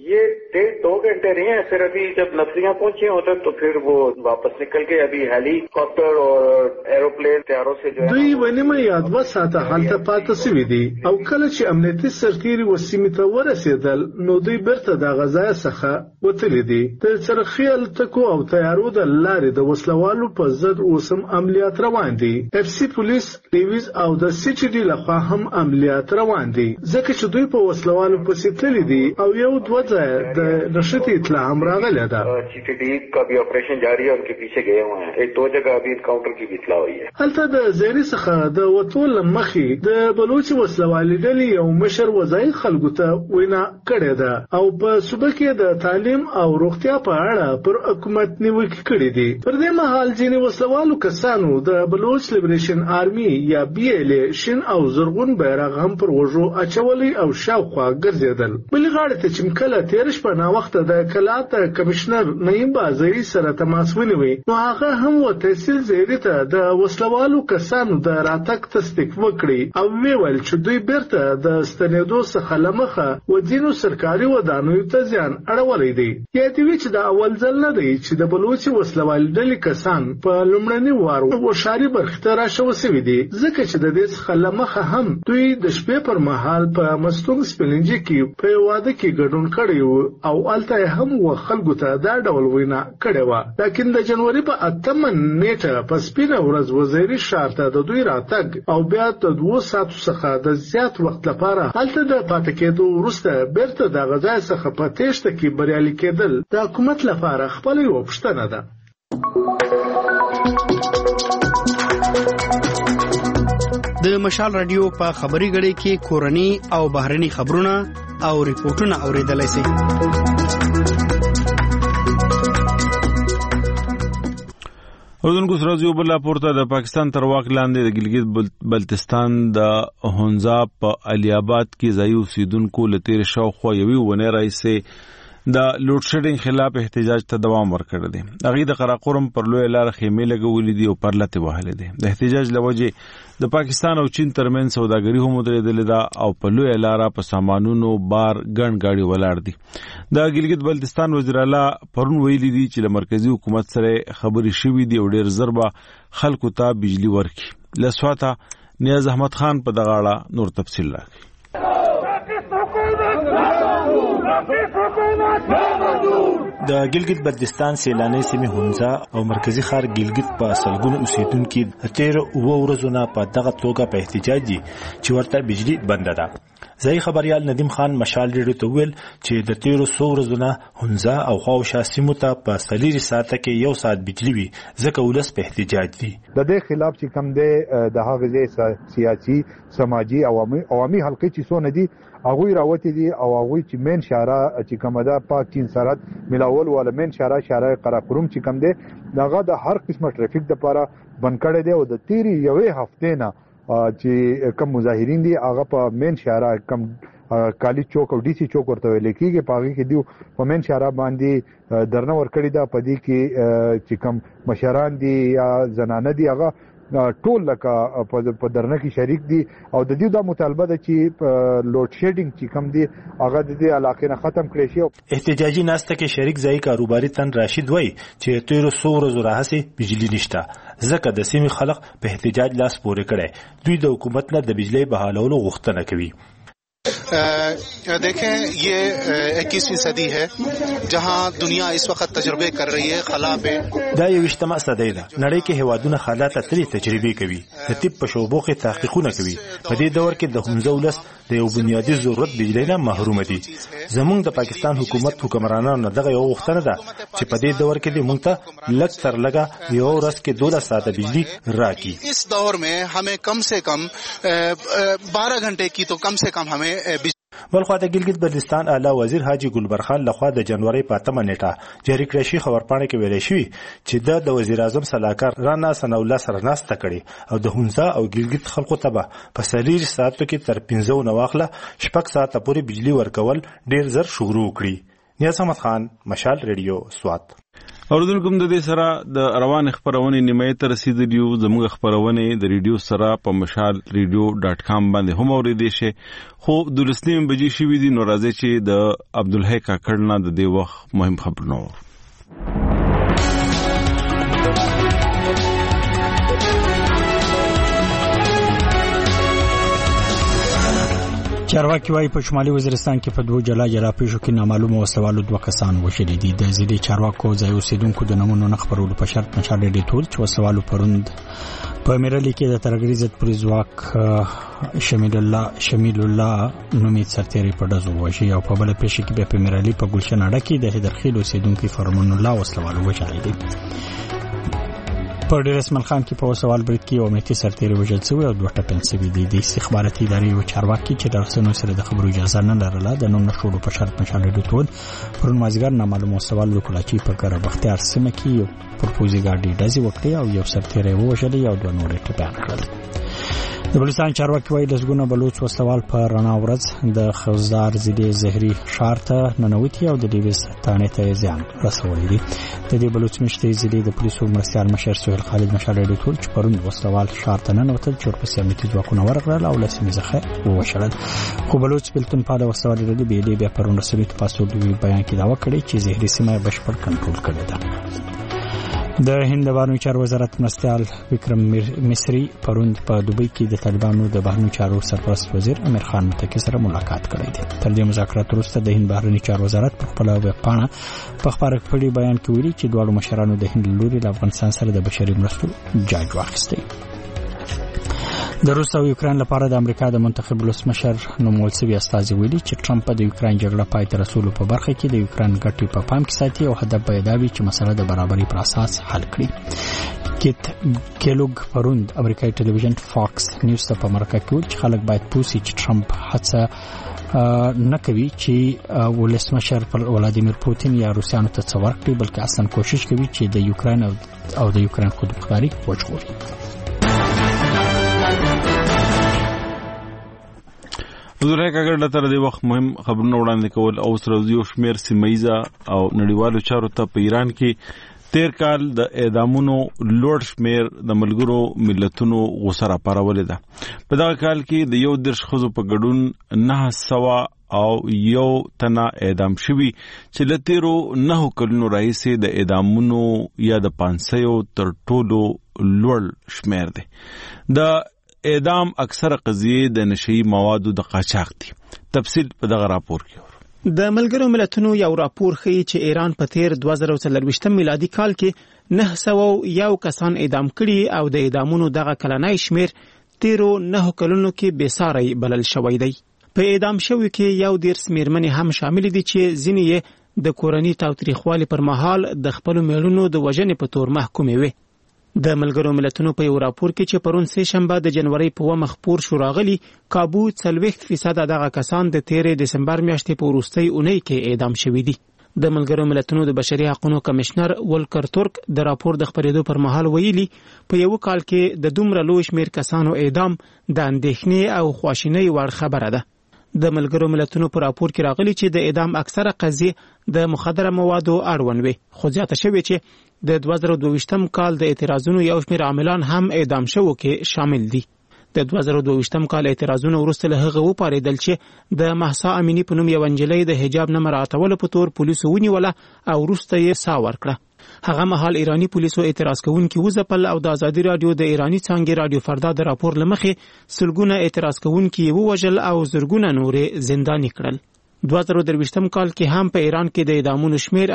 1.5-2 घंटे रहे हैं। फिर अभी जब नफरियां पहुंची हैं उधर तो फिर वो वापस निकल गए। अभी हेलीकॉप्टर और एरोप्लेन तैयारों से जो है دوی ونیمه یا 2 ساعته هلته پاتې سوي دي او کله چې امنیتي سرتیري وسیمې ته ورسېدل نو دوی بیرته د غزا څخه وتلي دي. د څرخي الوتکو او طیارو د لارې د وسلوالو په ضد اوسم عملیات روان دي. اف سي پولیس ډیویز او د سی ټي ډي لخوا هم عملیات روان دي ځکه چې دوی په وسلوالو پسې تللي دي او یو 2 ځای د نشتی اطلاع هم راغلی ده. سی ټي ډي کا بھی ऑपरेशन जारी है, उनके पीछे गए हुए हैं. 1-2 जगह अभी काउंटर की इत्तला हुई है. هلته د زیری څخه د وټول مخې د بلوچ وسلوالي ډلې یو مشر وځای خلکو ته وینا کړې ده او په صوبه کې د تعلیم او روغتیا په اړه پر حکومت نیوکې کړې دي. پر دې مهال ځینې وسلوالو کسانو د بلوچ لیبریشن آرمي یا بي ال شین او زرغون بیرغ هم پر وژو اچولي او شاوخوا ګرځېدل. بلې غاړې ته چې کله تیر شپه نا وخت د کلات کمشنر نعیم بازري سره تماس ونیوي نو هغه هم و تحصیل زیری ته د وسلوالو کسانو د راتګ تصدیق وکړي او ویل چې دوی بیرته د ستنېدو څخه لمخه و ځینو سرکاري ودانیو ته زیان اړولی دی. یادوي چې د اول ځل نه دی چې د بلوچ وسلوالي ډلې کسان په لومړني وار وشاري برخې ته راشوه سوي دي ځکه چې د دې څخه لمخه هم دوی د شپې پر مهال په مستونګ سپلنجي کې په واده کې ګډون کړی و او الته هم و خلکو ته دا ډول وینا کړې و. لکه د جنوري په 8 نیټه په سپینه ورځ وزیري شار ته د دوی راتګ او بیا د 2 ساعتو څخه د زیات وخت لپاره هلته د پاتې کېدو وروسته بیرته د غزا څخه په تېښته کې بریالي کېدل د حکومت لپاره خپل یو پوښتنه ده. د مشال رادیو په خبري غړي کې کورني او بهرني خبرونه او ریپورتونه اوریدلای شئ. اوردونکو سره یو بل راپورته د پاکستان تر واک لاندې د ګلګت بلتستان د هونزا په علي آباد کې ځای اوسیدونکو لتیر شاوخوا یوې ونې راځي د لوډ شیډینګ خلاف احتجاج ته دوام ورکړ دي. هغه د قراقرم پر لوی لار خیمه لګولې دي او پر لته وهلې دي. د احتجاج لوجه د پاکستان او چین ترمن سوداګری هم درېدلې ده او په لوی لار په سامانونو بار ګڼ گاډي ولاړ دي. د ګلګت بلتستان وزیر اعلی پرون ویلي دي چې د مرکزی حکومت سره خبرې شوې دي او ډېر ضربه خلکو ته بجلی ورکړي. لسواته نیاز احمد خان په دغه اړه نور تفصیل راکړي. د ګلګت بلتستان سیلاني سیمه هونزا او مرکزی ښار ګلګت په سلګونو اوسیدونکو تیر ورځونه په دغه توګه په احتجاج دي چې ورته بجلی بند ده. ځای خبريال ندیم خان مشال ریډیو ته ویل چې د تیر ورځونه هونزا او خواوشا سیمو ته په 3 ساعته کې 1 ساعت بجلی وي ځکه ولس په احتجاج دي. د دې خلاف چې کم ده د هغه سیاسي سماجی عوامي حلقې چې څونه دي هغه راوتی دي او هغه چې مین شارع چې کوم ده پاک چین سرحد ملاول ول مین شارع قراقرم چې کوم ده دغه د هر قسمه ټریفیک د لپاره بند کړی دی او د تیری یوې هفته نه چې کم مظاهرین دي هغه په مین شارع کم کالی چوک او ډي سي چوک ورته لیکيږي پاږي کې دی په مین شارع باندې درنه ورکړی دا پدې کې چې کم مشران دي یا زنانه دي هغه ټول لکه په درنه کې شریک دي او د دې د مطالبه ده چې لوډ شیډینګ چې کم دي هغه د دې علاقې نه ختم کړي شي. احتجاجي ناسته کې شریک ځای کاروباري تن راشد وای چې تیر څو ورځې راهسي بجلی نشته ځکه د سیمې خلک په احتجاج لاس پورې کړي. دوی د حکومت نه د بجلی بحالولو غوښتنه کوي. देखें ये 21वीं सदी है जहां दुनिया इस वक्त तजुर्बे कर रही है खला पे. دا یو اجتماع صدې ده. نړۍ کې هوادونه حالات ترې تجربه کوي. د طب په شعبو کې تحقیقونه کوي. په دې دور کې د هونزا ولس د یو بنیادی ضرورت بجلی نه محروم دي. زمونږ د پاکستان حکومت حکمرانانو دغه یو غوښتنه ده چې په دې دور کې موږ ته لږ تر لږه یو ورځ کې 12 ساعته بجلی راکړي. इस दौर में हमें कम से कम 12 घंटे की तो कम से कम हमें. بلخوا د ګلګت بلتستان اعلی وزیر حاجی ګلبرخان لخوا د جنوري په 8 نیټه جاری کړی شي خبرپاڼه کې ویل شوی چې د وزیر اعظم صلاحکار رانا سنا الله سره ناسته کړي او د هونزا او ګلګت خلکو ته په 3 ساعتو کې تر 15 نواخله شپږ ساعته پورې بجلی ورکول ډیر زر شروع کړي. نیاز احمد خان مشال ریډیو سوات. اوردونکو د دې سره د روان خبرونه نیمه ته رسیدلی یو زموږ خبرونه د ریډیو سره په mashalradio.com باندې هم اوریدئ شي خو د لسنیم بجې شوې دي نو راځي چې د عبدالحی کاکړ د دې وخت مهم خبرونه چارواکي وايي په شمالي وزیرستان کې په دوه جلا پیښو کې نامعلومه وسوالو 2 کسان وشلي دي. د ځینې چارواکو ځای اوسیدونکو د نمونو نه خبرولو په شرط مشال ډېر ټول چې وسوالو پروند په میرالي کې د ترګری ضد پولیس ځواک شمیل الله نومي سرتيري په دزو وشي او په بل پیښه کې په میرالي په ګلشن اډه کې د هدرخیل اوسیدونکو فرمان الله وسوالو وشلي دي. په ډیر اسمن خان کې په وسوال برید کې او متي سرتيري وژل شوی او 2 ټپن شوی دي. د استخباراتي ادارې او چارواکي چې درسونو سره د خبرو اجازه نه لرله د نوم نشولو په شرط مشال ډېر ټول پرون مازیګر نامعلوم وسوال وکړه چې په کار بختیار سیمه کې پر پوزي ګاډي دزي وکړي او یو سرتيري وژل او 2 نور ټپن کړل. د بلوچستان چارواکي وايي لسګونه بلوچ وسوال په رڼا ورځ د خوزدار ضلع زهري شهر ته ننوتي او د ډیویس تانې ته زیان رسولي دي. د دې بلوچ مشتي ضلع د پولیسو مرستيال مشر سهیل خالد مشال ډېر ټول چې پرون وسوال شهر ته ننوتل چې ورپسې امنیتي ځواکونه ورغلل او لسمې ځخه وشلل. خو بلوچ بلتون په د وسوال لري بیا پرون رسمي تاسو د بیان کې دا وکړي چې زهري سیمه بشپړ کنټرول کړې ده. د هند بهرنی چارو وزارت مرستيال وکرم مصری پرون په دوبۍ کې د طالبانو د بهرنی چارو سرپرست وزیر امیر خان متکی سره ملاقات کړی دی. تر دې مذاکرات وروسته د هند بهرنی چارو وزارت په خپل ویب پاڼه په خبرو کې بیان کې ویلي چې دواړو مشرانو د هند لوري له افغانستان سره د بشري مرستو جاج واخیستی. د روس او یوکرين لپاره د امریکا د منتخب ولسمشر نومول سوي استازي ویلي چې ټرمپ د یوکرين جګړه پای ته رسولو په برخه کې د یوکرين ګټې په پام کې ساتي او هدف به دا وي چې مسله د برابرۍ پر اساس حل کړي. کېلوګ پروند امریکایي ټلویزیون فاکس نیوز ته په مرکه کې چې خلک باید پوښي چې ټرمپ هڅه نه کوي چې ولسمشر ولادیمیر پوتین یا روسیانو ته څه ورکړي بلکې اصلا کوشش کوي چې د یوکرين او د یوکرين خودمختاري وژغوري. حضور کاګر د تر دې وخت مهم خبرونه وړاندې کول او سره یو شمیر سیمایزه او نړیوالو چارو ته په ایران کې تیر کال د اعدامونو لوړ شمیر د ملګرو ملتونو غوسه راپارولې ده. په دغه کال کې د 1 خزو په ګډون 900 او یو تنه اعدام شوی چې لتیرو 9 کلونو راهیسې د اعدامونو یا د 500 تر ټولو لوړ شمیر ده. د اعدام اکثر قضیه د نشئی موادو د قاچاق دي. تفصیل په دغه راپور کې د ملګرو ملتونو یو راپور ښیي چې ایران په تیر 2023 میلادي کال کې 901 کسان اعدام کړي او د اعدامونو دغه کلنۍ شمیر تیرو 9 کلونو کې بېساری بلل شوی دی. په اعدام شوی کې 1 میرمنې هم شامل دي چې ځینې یې د کورنۍ تاوتریخوالي پر مهال د خپل میړونو د وژنې په تور محکومې وي. د ملګرو ملتونو په یو راپور کې چې پرون سه شنبه د جنوري په مخپور شو راغلي کابو 40% دغه کسان د 13 دسمبر میاشتې په وروستۍ اونۍ کې اعدام شوي دي. د ملګرو ملتونو د بشري حقوقو کمشنر ولکر ترک د راپور د خبرېدو پر مهال ویلي په یو کال کې د دومره لوی شمیر کسانو اعدام د اندېښنې او خواشینۍ وړ خبره ده. د ملګرو ملتونو په راپور کې راغلي چې د اعدام اکثره قضیې د مخدره موادو اړوند وي خو زیاته شوې چې د 2022م کال د اعتراضونو یو شمېر عاملان هم اعدام شوو کې شامل دي. د 2022م کال اعتراضونو وروسته له هغه وپارېدل چې د مهسا امینی په نوم یو نجلۍ د حجاب نه مراعاتولو په تور پولیسو ونیوله او وروسته یې ساه ورکړه. هغه مهال ایرانی پولیسو اعتراض کوونکي وځپل او د ازادي رادیو د ایرانی څانګې رادیو فردا د راپور لمخې سلګونه اعتراض کوونکي ووژل او زرګونه نورې زنداني کړل. 2023م کال کې هم په ایران کې د اعدامونو شمیر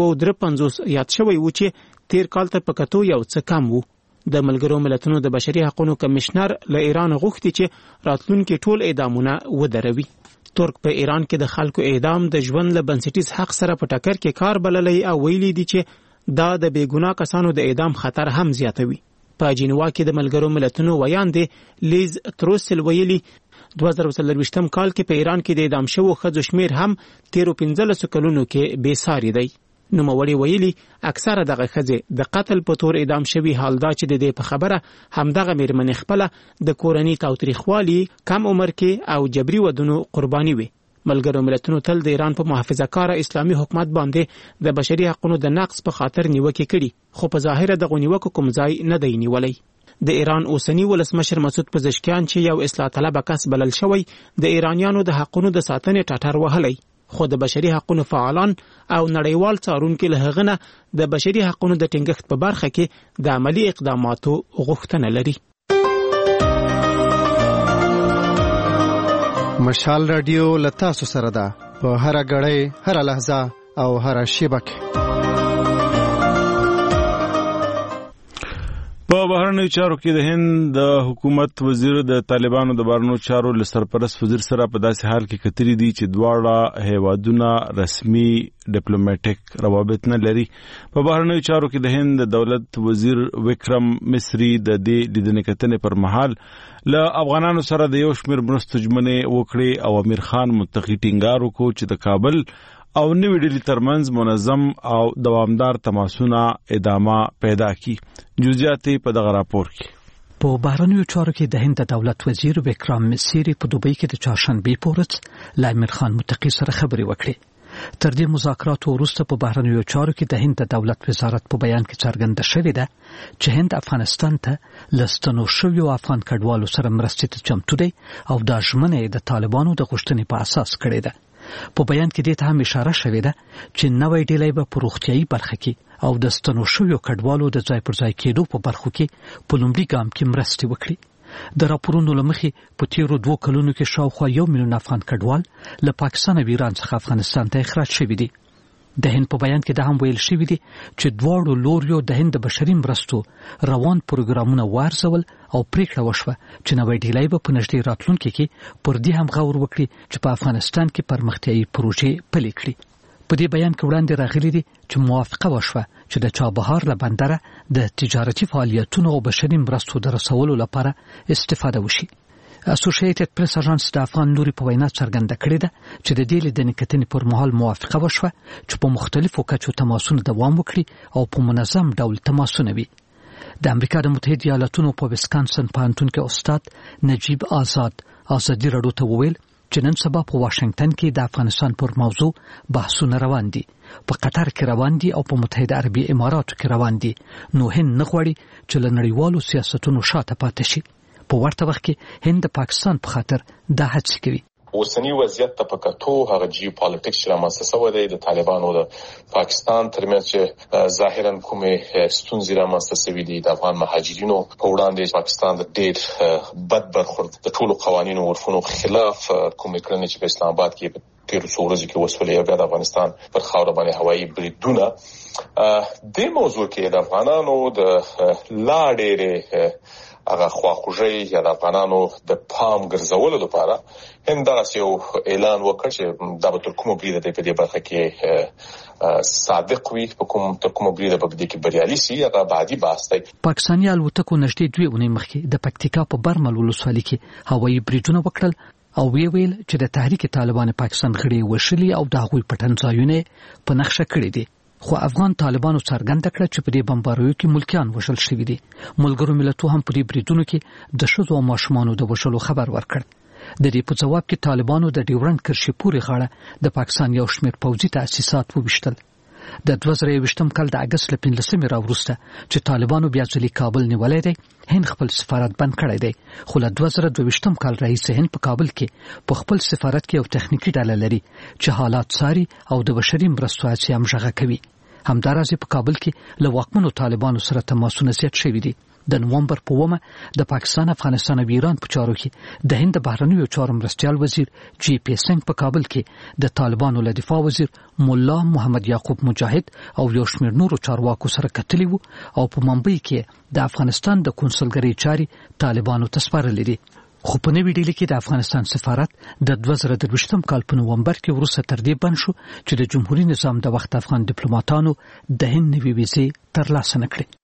853 یاد شوی و چې تیر کال ته په کتو یو څه کم وو. د ملګرو ملتونو د بشري حقوقو کمشنر له ایران غوښتي چې راتلونکي ټول اعدامونه ودروي. ترک په ایران کې د خلکو اعدام د ژوند له بنسټیز حق سره په ټکر کې کار بللی او ویلي دي چې دا د بېګناه کسانو د اعدام خطر هم زیاتوي. په جنیوا کې د ملګرو ملتونو ویاندې لیز تروسل ویلي 2023م کال کې په ایران کې د اعدام شوو ښځو شمیر هم 13 کلونو کې بېساری دی. نوموړي ویلي اکثره دغه ښځې د قتل په تور اعدام شوي حال دا چې د دې په خبره همدغه میرمنې خپله د کورنۍ تاوتریخوالي کم عمر کې او جبري ودونو قرباني وي. ملګرو ملتونو تل د ایران په محافظه‌کار اسلامي حکومت باندې د بشري حقوقو د نقض په خاطر نیوکه کړي خو په ظاهر د غونیوکو کوم ځای نه دی نیولای. د ایران اوسنی ولسمشر مسعود پزشکیان چې یو اصلاح طلب کس بلل شوی د ایرانیانو د حقوقو د ساتنې ټټر وهلی خو د بشري حقوقو فعالان او نړیوال څارونکو له هغه نه د بشري حقوقو د ټینګښت په برخه کې د عملی اقداماتو غوښتنه لري. مشال رادیو لتا سره ده په هر غړې هر لحظه او هر شیبه کې. په بهرنیو چارو کې د هند د حکومت وزیر د طالبانو د بهرنیو چارو له سرپرست وزیر سره په داسې حال کې کتري دي چې دواړه هیوادونه رسمي ډیپلوماټیک روابط نه لري. په بهرنیو چارو کې د هند دولت وزیر وکرم مصری د دې لیدنې کتنې پر مهال له افغانانو سره د یو شمېر مرستو ژمنې وکړې او امیر خان متقي ټینګار وکړ چې د کابل او نوې ډیلی ترمنځ منظم او دوامدار تماسونه ادامه پیدا کی. جزئیات په دغه راپور کې. په بهرنیو چارو کې د هند دولت وزیر وکرم مصری په دوبۍ کې د چهارشنبه پورڅ له امیر خان متقي سره خبرې وکړې. تر دې مذاکراتو وروسته په بهرنیو چارو کې د هند دولت وزارت په بیان کې څرګنده شوې ده چې هند افغانستان ته لستنو شویو افغان کډوالو سره مرستې ته چمتو دی او دا ژمنه د طالبانو د غوښتنې په اساس کړې ده. په بیان کې دې ته هم اشاره شوې ده چې نوې ډیلۍ به په روغتیايي برخه کې او د ستنو شویو کډوالو د ځای پر ځای کېدو په برخو کې په لومړي ګام کې مرستې وکړي. د راپورونو له مخې په تیرو 2 کلونو کې شاوخوا 1 میلیون افغان کډوال له پاکستان او ایران څخه افغانستان ته اخراج شوي دي. د هند په بیان کې دا هم ویل شوی دی چې دواړو لوریو د هند بشري مرستو روان پروګرامونه وارزول او پریکړه وشوه چې نوې ډیلۍ به په نږدې راتلونکي کې پر دې هم غور وکړي چې په افغانستان کې پرمختیايي پروژې پلي کړي. په دې بیان کې وړاندې راغلي دي چې موافقه وشوه چې د چابهار له بندره د تجارتي فعالیتونو او بشري مرستو د رسولو لپاره استفاده وشي. اسوسییټډ پریس اژانس د افغان لوري په وینا څرګنده کړې ده چې د دې لیدنې کتنې پر مهال موافقه وشوه چې په مختلفو کچو تماسونه دوام وکړي او په منظم ډول تماسونه وي. د امریکا د متحده ایالاتونو په ویسکانسن پوهنتون کې استاد نجیب ازادي راډیو ته وویل چې نن سبا په واشنگټن کې د افغانستان پر موضوع بحثونه روان دي. په قطر کې روان دي او په متحده عربي اماراتو کې روان دي. نو هند نه غواړي چې له نړیوالو سیاستونو شاته پاتې شي. په ورته وخت کې هند د پاکستان په خاطر دا هڅه کوي. اوسنی وضعیت ته په کتو هغه جیوپالیټکس چې رامنځته شوی دی د طالبانو د پاکستان ترمنځ چې ظاهرا کومې ستونزې رامنځته شوي دي د افغان مهاجرینو په وړاندې پاکستان د ډېر بد برخورد د ټولو قوانینو عرفونو خلاف کومې کړنې چې په اسلام آباد کې تیر څو ورځې کې وسولې او د افغانستان پر خاوره باندې هوایي بریدونه د موضوع کې د افغانانو د لا ډېرې هغه خواخوږي یا د افغانانو د پام ګرځولو لپاره هند داسې یو اعلان وکړ چې دا به تر کومه بریده دی په دې برخه کې صادق وي په کومه بریده به دې کې بریالي شي هغه بعدي بحث دی. پاکستاني الوتکو نږدې 2 اونۍ مخکې د پکتیکا په برمل ولسوالۍ کې هوایي بریدونه وکړل او ویل چې د تحریک طالبان پاکستان غړي وشلي او د هغوی پټنځایونه په نقشه کړی دي. خو افغان طالبانو څرګنده کړه چې په دې بمباریو کې ملکیان وژل شوي دي. ملګرو ملتونو هم په دې بریدونو کې د ښځو او ماشومانو د وژلو خبر ورکړ. د دې په جواب کې طالبانو د ډیورنډ کرښې پورې غاړه د پاکستان یو شمېر پوځي تاسیسات وویشتل. د 2023م کال د اگست له 15 راوروسته چې طالبانو بیا ځلې کابل نیولای دی هند خپل سفارت بند کړی دی. خو له 2022م کال راهیسې هند په کابل کې په خپل سفارت کې یو تخنیکی ډله لري چې حالات څاري او د بشري مرستو هڅې هم غږ کوي. همدارنګه په کابل کې له واکمنو طالبانو سره تماسونه زیات شوي دي. د نومبر په 1 د پاکستان، افغانستان او ایران په چارو کې د هند بهرنیو چارو مرستیال وزیر جی پی سنگ په کابل کې د طالبانو له دفاع وزیر مولا محمد یعقوب مجاهد او یو شمېر نورو چارواکو سره کتلي وو او په ممبئی کې د افغانستان د کنسولګرۍ چاري طالبانو ته سپارلې دي. خو په نوې ډیلي کې د افغانستان سفارت د 2023م کال په نومبر کې وروسته تر دې بند شو چې د جمهوریت نظام د وخت افغان ډیپلوماټانو د هند نوې ویزې ترلاسه نه کړې.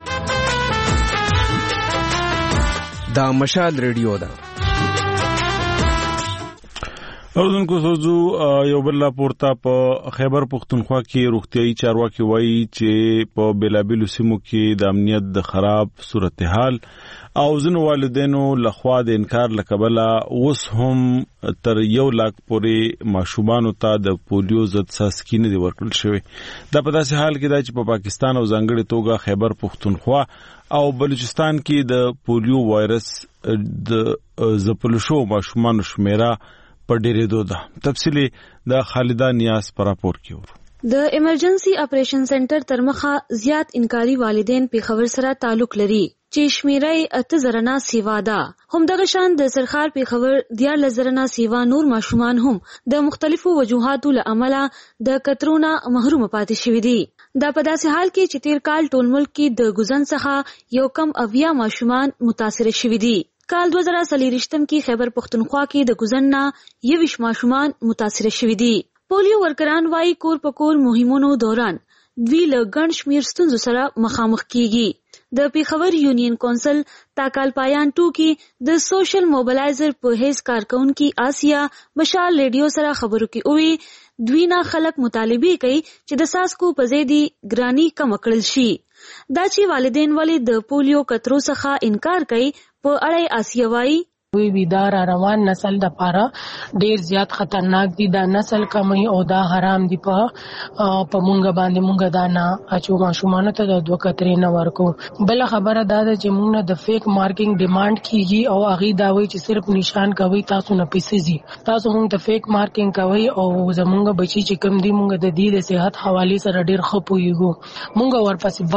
دا مشال ریډیو ده. اوردونکو سوزو یو بل پورته په خیبر پختونخوا کې روغتيایي چارواکي وایي چې په بلابل سیمو کې د امنیت د خراب صورتحال او ځینو والدینو لخوا د انکار لکبله اوس هم تر 1 لاک پورې ماشومان ته د پولیو ضد ساسکي نه دی ورکړل شوی. دا په داسې حال کې دا چې په پاکستان او ځانګړي توګه خیبر پختونخوا او بلوچستان کې د پولیو وایرس د زپل شو ماشومان شمیره په ډیرېدو ده. تفصیلی د خالده نیاز پر راپور کې ورو. د ایمرجنسي اپریشن سنټر تر مخه زیات انکاري والدین په خبر سره تعلق لري چې شمیره 8000 نه سیوا ده. هم دغه شان د سرخار په خبر 14000 نه سیوا نور ماشومان هم د مختلفو وجوهاتو له امله د کترونه محروم پاتې شوي دي. دا په داسې حال کې چې تیر کال ټول ملک کې د ګزن څخه یو کم 80 ماشومان متاثر شوي دي. کال 2023 کې خیبر پختونخوا کې د ګزن نه 21 ماشومان متاثر شوي دي. پولیو ورکران وايي کور په کور مهمونو دوران دوی له ګڼ شمیر ستونزو سره مخامخ کیږي. د پیښور یونین کونسل تاکال پایان 2 کې د سوشل موبلایزر په هیڅ کارکونکو آسیا مشال ریډیو سره خبرو کې وی دوی نه خلک مطالبه کوي چې د ساسکو په زیدي ګرانی کم کړل شي. دا چې والدین ولې د پولیو کترو څخه انکار کوي په اړه آسیوي وی بیدار روان نسل د پاره ډیر زیات خطرناک دي. دا نسل کمی او دا حرام دي په مونږ باندې مونږ دا نه اچو ماشومان ته د دوه کترې نه ورکو. بل خبره دا ده چې مونږ د فیک مارکینګ ډیماند کیږي او اغي دا وی چې صرف نشان کوي تاسو نه پیسې زی تاسو مونږ ته فیک مارکینګ کوي او زمونږ بچی چې کم دي مونږ د دې د صحت حواله سره ډیر خپويګو مونږ ورپسې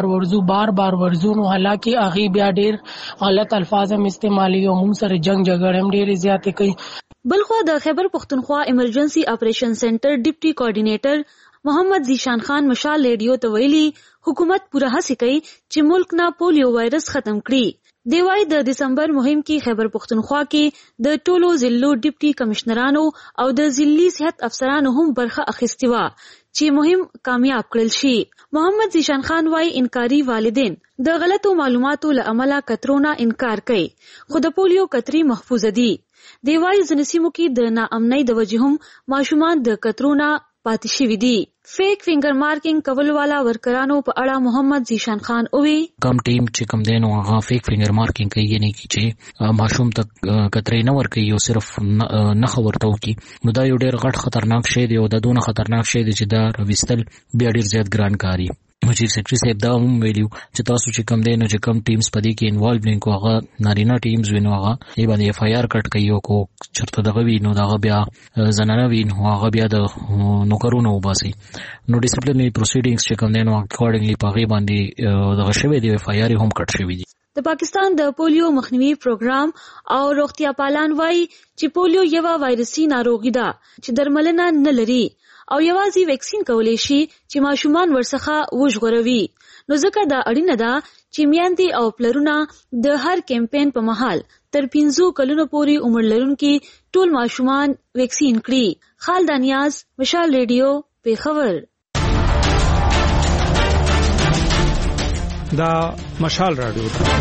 بار بار ورزو نو حالکه اغي بیا ډیر غلط الفاظ هم استعمالي او مونږ جنگ جګړه ډېرې زیاتې کوي. بلخو د خیبر پختونخوا ایمرجنسي اپریشن سنټر ډیپټي کوارډینیټر محمد زیشان خان مشال ریډیو ته ویلي حکومت پوره هڅه کوي چې ملک نه پولیو وایرس ختم کړي. دی وايي د دسمبر مهم کې خیبر پختونخوا کې د ټولو ضلعو ډیپټي کمشنرانو او د ضلعي صحت افسرانو هم برخه اخیستې وه چې مهم کامیاب کړل شي. محمد زیشان خان وايي انکاري والدین د غلطو معلوماتو له امله کترونه انکار کوي خو د پولیو کتري محفوظ دي. دی وايي ځینې سیمو کې د ناامنۍ د وجې هم ماشومان د کترونه پاتې شوي دي. فیک فینګر مارکینګ کول والا ورکرانو په اړه محمد زیشان خان اووي کم ټیم چې کم دین او هغه فیک فینګر مارکینګ کوي یعنی چې ماشوم ته کترې نه ور کوي او صرف نه خبرته وکي نو دا یو ډیر غټ خطرناک شی دی او د دونه خطرناک شی دی چې دا وستل بیا ډیر زیات ګران کاری. مچیر سیکرټری صاحب دا هم ویلو چې تاسو چې کم دین او چې کم ټیمز پدې کې انوالو نه کو هغه نارینه ټیمز وینو هغه ای باندې اف آی آر کټ کوي او کو چرته دغه وینو دغه بیا زنانه وینو هغه بیا د نوکرونو وباسي نو ډیسپلینری پروسیډینګز چې کم دین او اکورډنګلی په باندې دغه شوی دی اف آی آر هم کټ شوی دی. د پاکستان د پولیو مخنیوي پروګرام او روغتیا پالان وايي چې پولیو یو وایرسي ناروغي ده چې درملنه نه لري او یوازې ویکسین کولای شي چې ماشومان ورڅخه وژغوروي. نو ځکه دا اړینه ده چې میندې او پلرونه د هر کمپاین په مهال تر 15 کلونو پورې عمر لرونکي ټول ماشومان ویکسین کړي. خالده نیاز مشال ریډیو پیښور. دا مشال رادیو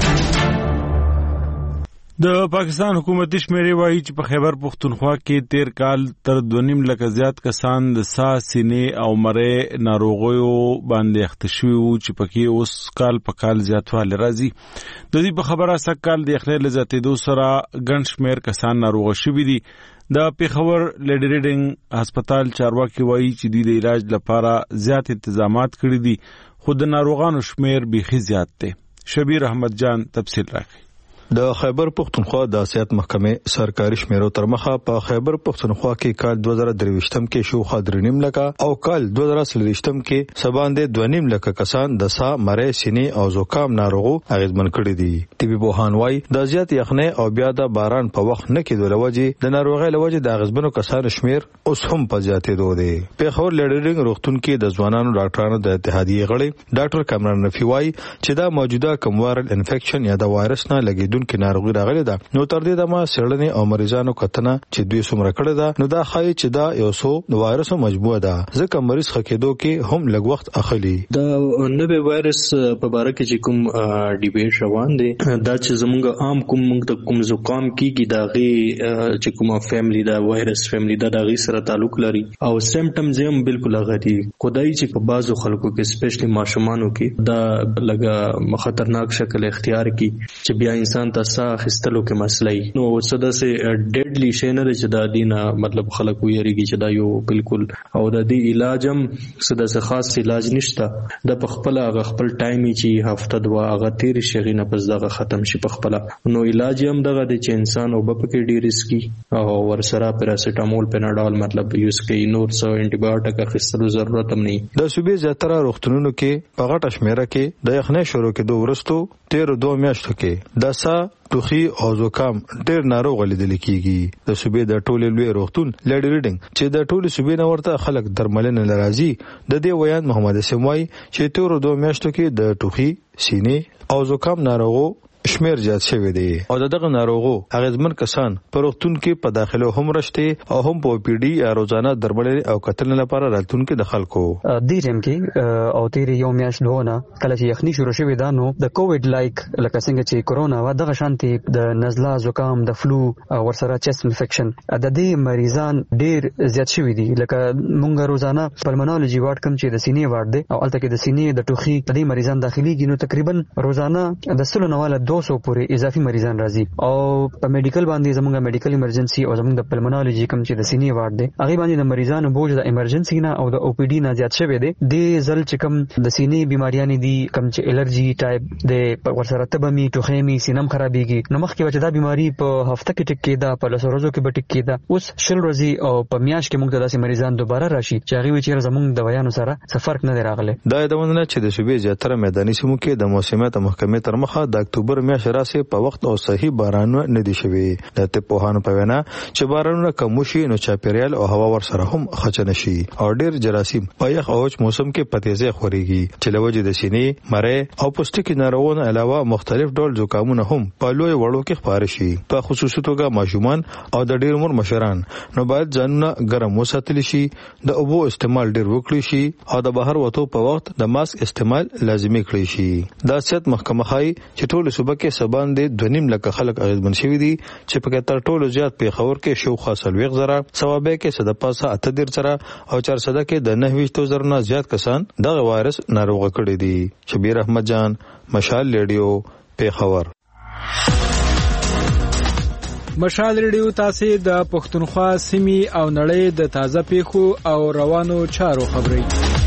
د پاکستان حکومتي شمیرې وایي چې په خیبر پختونخوا کې تیر کال تر 2.5 لک زیات کسان د ساه سینې او مرې ناروغیو باندې اخته شوي وو چې پکې اوس کال په کال زیاتوالی راځي. د دې په خبره سږ د یخنۍ له زیاتېدو سره ګڼ شمېر کسان ناروغه شوي دي. د پیښور لیډي ریډینګ هسپتال چارواکي وایي چې دوی د علاج لپاره زیات انتظامات کړي دي خو د ناروغانو شمېر بیخي زیات دی. شبیر احمد جان تفصیل راکړي. د خیبر پختونخوا د سیاست محکمې سرکاري شمیرو تر مخه په خیبر پختونخوا کې کال 2023 کې شو 3.5 لک او کال 2023 کې سباندې 2.5 لک کسان د سا مرې سینې او زکام ناروغو اغیزمن کړي دي. طبي بوهان وايي د زیات یخنۍ او بیا د باران په وخت نه کېدو لوجه د ناروغۍ لوجه د اغیزمنو کسانو شمیر اوس هم په زیاتېدو دی. پیښور لیډرینګ روغتون کې د ځوانانو ډاکټرانو د اتحادیې غړي ډاکټر کامران رفیع وايي چې دا موجوده کموارل انفیکشن یا د وایرس نه لګیدو کیدونکو ناروغي راغلي ده. نو تر دې دمه سړنې او مریضانو کتنه چې دوی څومره کړی ده نو دا ښایي چې دا یو څو وایرس مجموعه ده ځکه مریض خکېدو کې هم لږ وخت اخلي. دا نوې وایرس په باره کې چې کوم ډیبیټ روان دی دا چې زموږ عام کوم زکام کیږي دا غي چې کومه فیملی دا وایرس فیملی دا غي سره تعلق لري او سیمټمز هم بالکل غدي خدای چې په بازو خلکو کې سپیشلی ماشومانو کې دا لګه خطرناک شکل اختیار کی چې بیا انسان ته ساه اخیستلو کې مسلې نو څه داسې ډیډلی شي نه چې دا دینه مطلب خلکو یریږي چې دا یو بالکل او د دې علاج هم څه داسې خاص علاج نشته د خپل خپل ټایم چې هفته دوا هغه تیر شي نه پس دا ختم شي په خپل نو علاج هم دغه د چې انسان او په کې ډیر رسکی او ورسره پیراسټامول پیناډول مطلب یوز کوي نور څو انټي بایوټیک اخیستلو ضرورت هم نه. د صوبې زیاتره روغتونونو کې په غټه شمیره کې د یخنۍ شروع کېدو وروسته 13 میاشتو کې د سا ټوخي او زکام ډېر ناروغ لیدل کیږي. د صوبې د ټولې لوی روغتون لیډي ریډینګ چې د ټولې صوبې نه ورته خلک درملنه لرازي د دې ویان محمد سموي چې 13 میاشتو کې د ټوخي سینې او زکام ناروغو شمیر زیات شوی دی او دغه ناروغو اغیزمن کسان په روغتون کې په داخله هم رشته او هم په پی ډي یا روزانه درملنه او کتل لپاره راتون کې د خلکو د ټیم کې او تیر یو میاشت دونه کله چې یخني شروع شوې ده نو د کووډ لایک لکه څنګه چې کورونا و دغه شانتي د نزله زکام د فلو او ورسره چست انفیکشن د دې مریضان ډیر زیات شوی دي لکه مونږ روزانه پلمونولوژي وارډ کم چې د سینې وارډ دی او الته کې د سینې د ټوخي د مریضان داخليږي نو تقریبا روزانه د سلو نواله 200 پورې اضافي مریضان راځي او په میډیکل باندې زموږه میډیکل ایمرجنسي او زموږ د پلمونولوژي کوم چې د سینې وارډ دی هغه باندې د مریضانو بوج د ایمرجنسي نه او د او پی ډي نه زیات شوی دی د زل چې کوم د سینې بیماریاں دي کوم چې الرجي ټایپ د ورسره تبمي ټوخیمي سینم خرابېږي نو مخکې چې دا بیماری په هفته کې ټیک کېده په لسو ورځو کې به ټیک کېده اوس شل ورځې او په میاشت کې موږ د داسې مریضان دوباره راشي چې هغه چې زموږ د ویانو سره فرق نه دی راغلی. دا د ونه چې د صوبې زیاتره میداني سیمو کې د موسمیات محکمې تر مخه د اکتوبر میاشتې راسي په وخت او صحیح بارانونه نه دي شوي. د طبپوهانو په وینا چې بارانونه کم شي نو چاپیریال او هوا ورسره هم خچنه شي او ډیر جراثیم په یخ او موسم کې په تیزه خوريږي چې لوجه د سینې مړې او پوستکي ناروغانو علاوه مختلف ډول زکامونه هم په لوی وړو کې خپاره شي. په خصوصي توګه ماشومان او د ډیر عمر مشران نو باید ځانونه ګرم وساتل شي د اوبو استعمال ډیر وکړي شي او د بهر وته په وخت د ماسک استعمال لازمي کړی شي. د صحت محکمه خای چې ټول صوبه کې سبان دي 2.5 لک خلک اغیزمن شوی دي چې په تر ټولو زیات په خبر کې شو خاصل وغزره ثوابه کې صد پاسه 8 سره او 400 کې د 9 نه زیات کسان د وایرس ناروغ کړي دي. شبیر احمد جان مشال ریډیو په خبر. مشال ریډیو تاسو د پښتونخوا سیمې او نړۍ د تازه پیښو او روانو چارو خبري.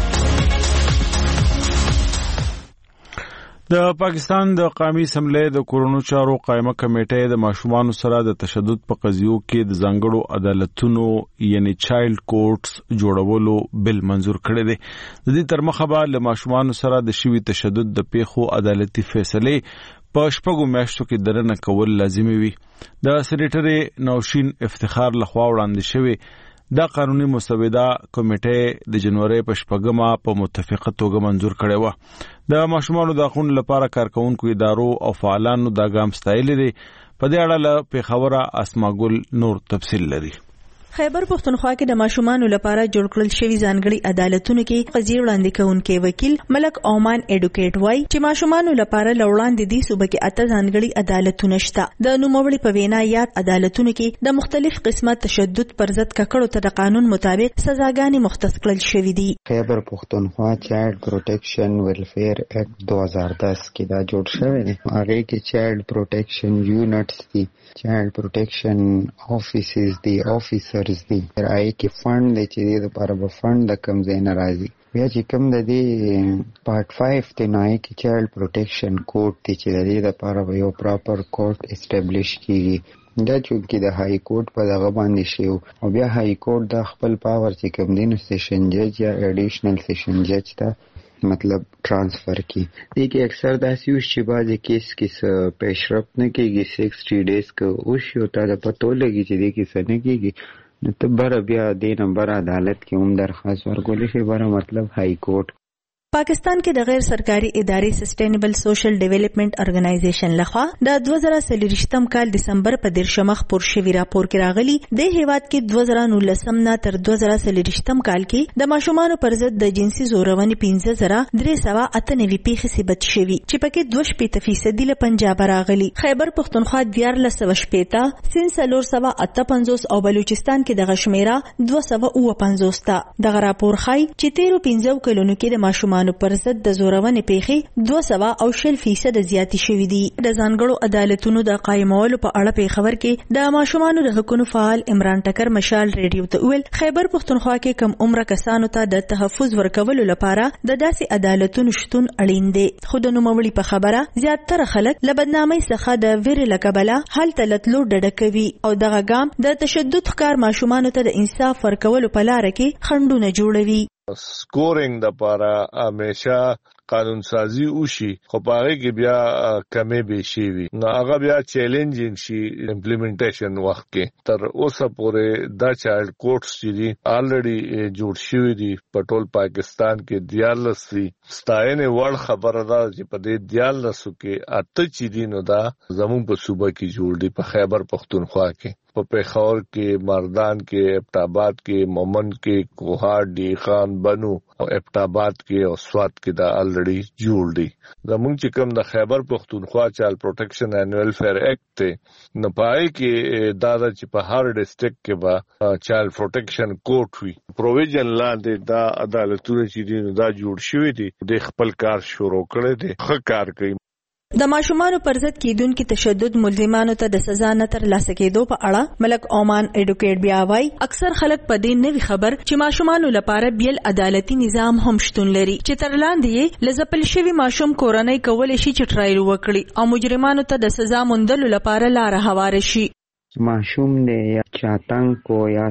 د پاکستان د قومي اسمبلی د کورونو چارو قائمه کمیټه د ماشومان سره د تشدد په قضیو کې د ځانګړو عدالتونو یعنی چایلډ کورټس جوړولو بل منزور کړی دی. د دې تر مخه به له ماشومان سره د شوی تشدد د پیښو عدالتي فیصله په شپږو میاشتو کې درنه کول لازمي وي. د سېنیټر نوشین افتخار لخوا وړاندې شوی دا قانوني مسوده کمیټه د جنوري په شپږمه په متفقه توګه منزور کړې و. د ماشومانو د حقوقو لپاره کارکونکو ادارو او فعالانو دا ګام ستایلی دی. په دې اړه له پیښوره اسماګل نور تفصیل لري. خیبر پښتونخوا کې د ماشومانو لپاره جوړ کړل شوی ځانګړي عدالتونو کې قضیې وړاندې کوونکي وکیل ملک اومان اډوکیټ وای چې ماشومانو لپاره لوړاندې دي صوبه کې اته ځانګړي عدالتونه شته. د نوموړي په وینا یاد عدالتونو کې د مختلف قسمه تشدد پر ضد ککړو ته د قانون مطابق سزاګانې مختص کړل شوې دي. خیبر پښتونخوا چایلډ پروټیکشن ویلفیر اکټ 2010 کې دا جوړ شوی دی. هغه کې چایلډ پروټیکشن یونټس دي چایلډ پروټیکشن افیسز دي افیسرز دي راي کې فند دي چې د لپاره به فند د کم ځای نه راځي. بیا چې کوم د دې پارت 5 ته نه کې چایلډ پروټیکشن کورټ دي چې د دې لپاره یو پراپر کورټ اسټابلیش کیږي. دا چې د های کورټ په دغه باندې شی او بیا های کورټ د خپل پاور چې کوم دین سیشن جج یا اډیشنل سیشن جج ته مطلب ټرانسفر کی. دې کې اکثر داسې وي چې بعضی کیس کې پیشرفت نه کیږي 60 ډیز کې او شی او ته پته لګي چې دې کې څه نه کیږي نو ته بیا دې نمبر عدالت کې هم درخواست ورکول شي بره مطلب های کورټ. پاکستان کې د غیر سرکاري ادارې سسټینبل سوشل ډیولپمنٹ ارګنایزیشن لخوا د 2023م کال دسمبر په 13 خپور شوی راپور کې راغلی د هیواد کې 2019 نه تر 2023م کال کې د ماشومانو پر ضد د جنسي زورونې 15398 پیښې ثبت شوي چې پکې 2% له پنجاب راغلي، خیبر پختونخوا 1450، سند 458 او بلوچستان کې د غشمیرا 255 تا. د راپور خای چې 13 کلونو کې د ماشومان پر ضد د زورونې پیښې 200% زیاتې شوې دي. د ځانګړو عدالتونو د قائمولو په اړه په خبر کې د ماشومانو د حقوقو فعال عمران ټکر مشال ریډیو ته ویل خیبر پختونخوا کې کم عمر کسانو ته د تحفظ ورکولو لپاره د داسې عدالتونو شتون اړین دی. خو د نوموړي په خبره زیاتره خلک له بدنامۍ څخه د ویرې له کبله هلته لتلو ډډه کوي او دغه ګام د تشدد ښکار ماشومانو ته د انصاف ورکولو په لاره کې خنډونه جوړوي. سکورینګ د پاره همیشه قانون سازی وشي خو پاره کې بیا کمې به شي وي نو هغه بیا چیلنجینګ شي امپلیمنټیشن وخت کې تر اوسه پورې دا چایلډ کوټس چې الریډي جوړ شوی دي په ټول پاکستان کې 14 دي. ستاینه وړ خبره ده چې په دې 14 کې اته چې دي نو دا زموږ په صوبه کې جوړ دي، په خیبر پختونخوا کې، په پیښور کې، مردان کې، ابټاباد کې، مومند کې، کوهاټ، ډیخان، بنو او ابټاباد کې او سوات کې دا الریډي جوړ دي. زموږ چې کوم د خیبر پختونخوا چایلډ پروټیکشن اینڈ ویلفیر ایکټ ته نه پای کې دا چې په هر ډیسټریکټ کې به چایلډ پروټیکشن کورټ وي پروویژن لاندې دا عدالتونه چې دي دا جوړ شوی دي د خپل کار شروع کړی دي، ښه کار کوي. د ماشومانو پر ضد کیدونکو تشدد ملزمانو ته د سزا نه تر لاسه کېدو په اړه ملک اومان ایډوکیټ بیا وایي اکثر خلک په دې نوي خبر چې ماشومانو لپاره بیل عدالتي نظام هم شتون لري چې تر لاندې لزپل شوی ماشوم کورنۍ کولای شي چې ټرایل وکړي او مجرمانو ته د سزا موندلو لپاره لار هواره شي. معشوم دی یا چاتنګ کو یا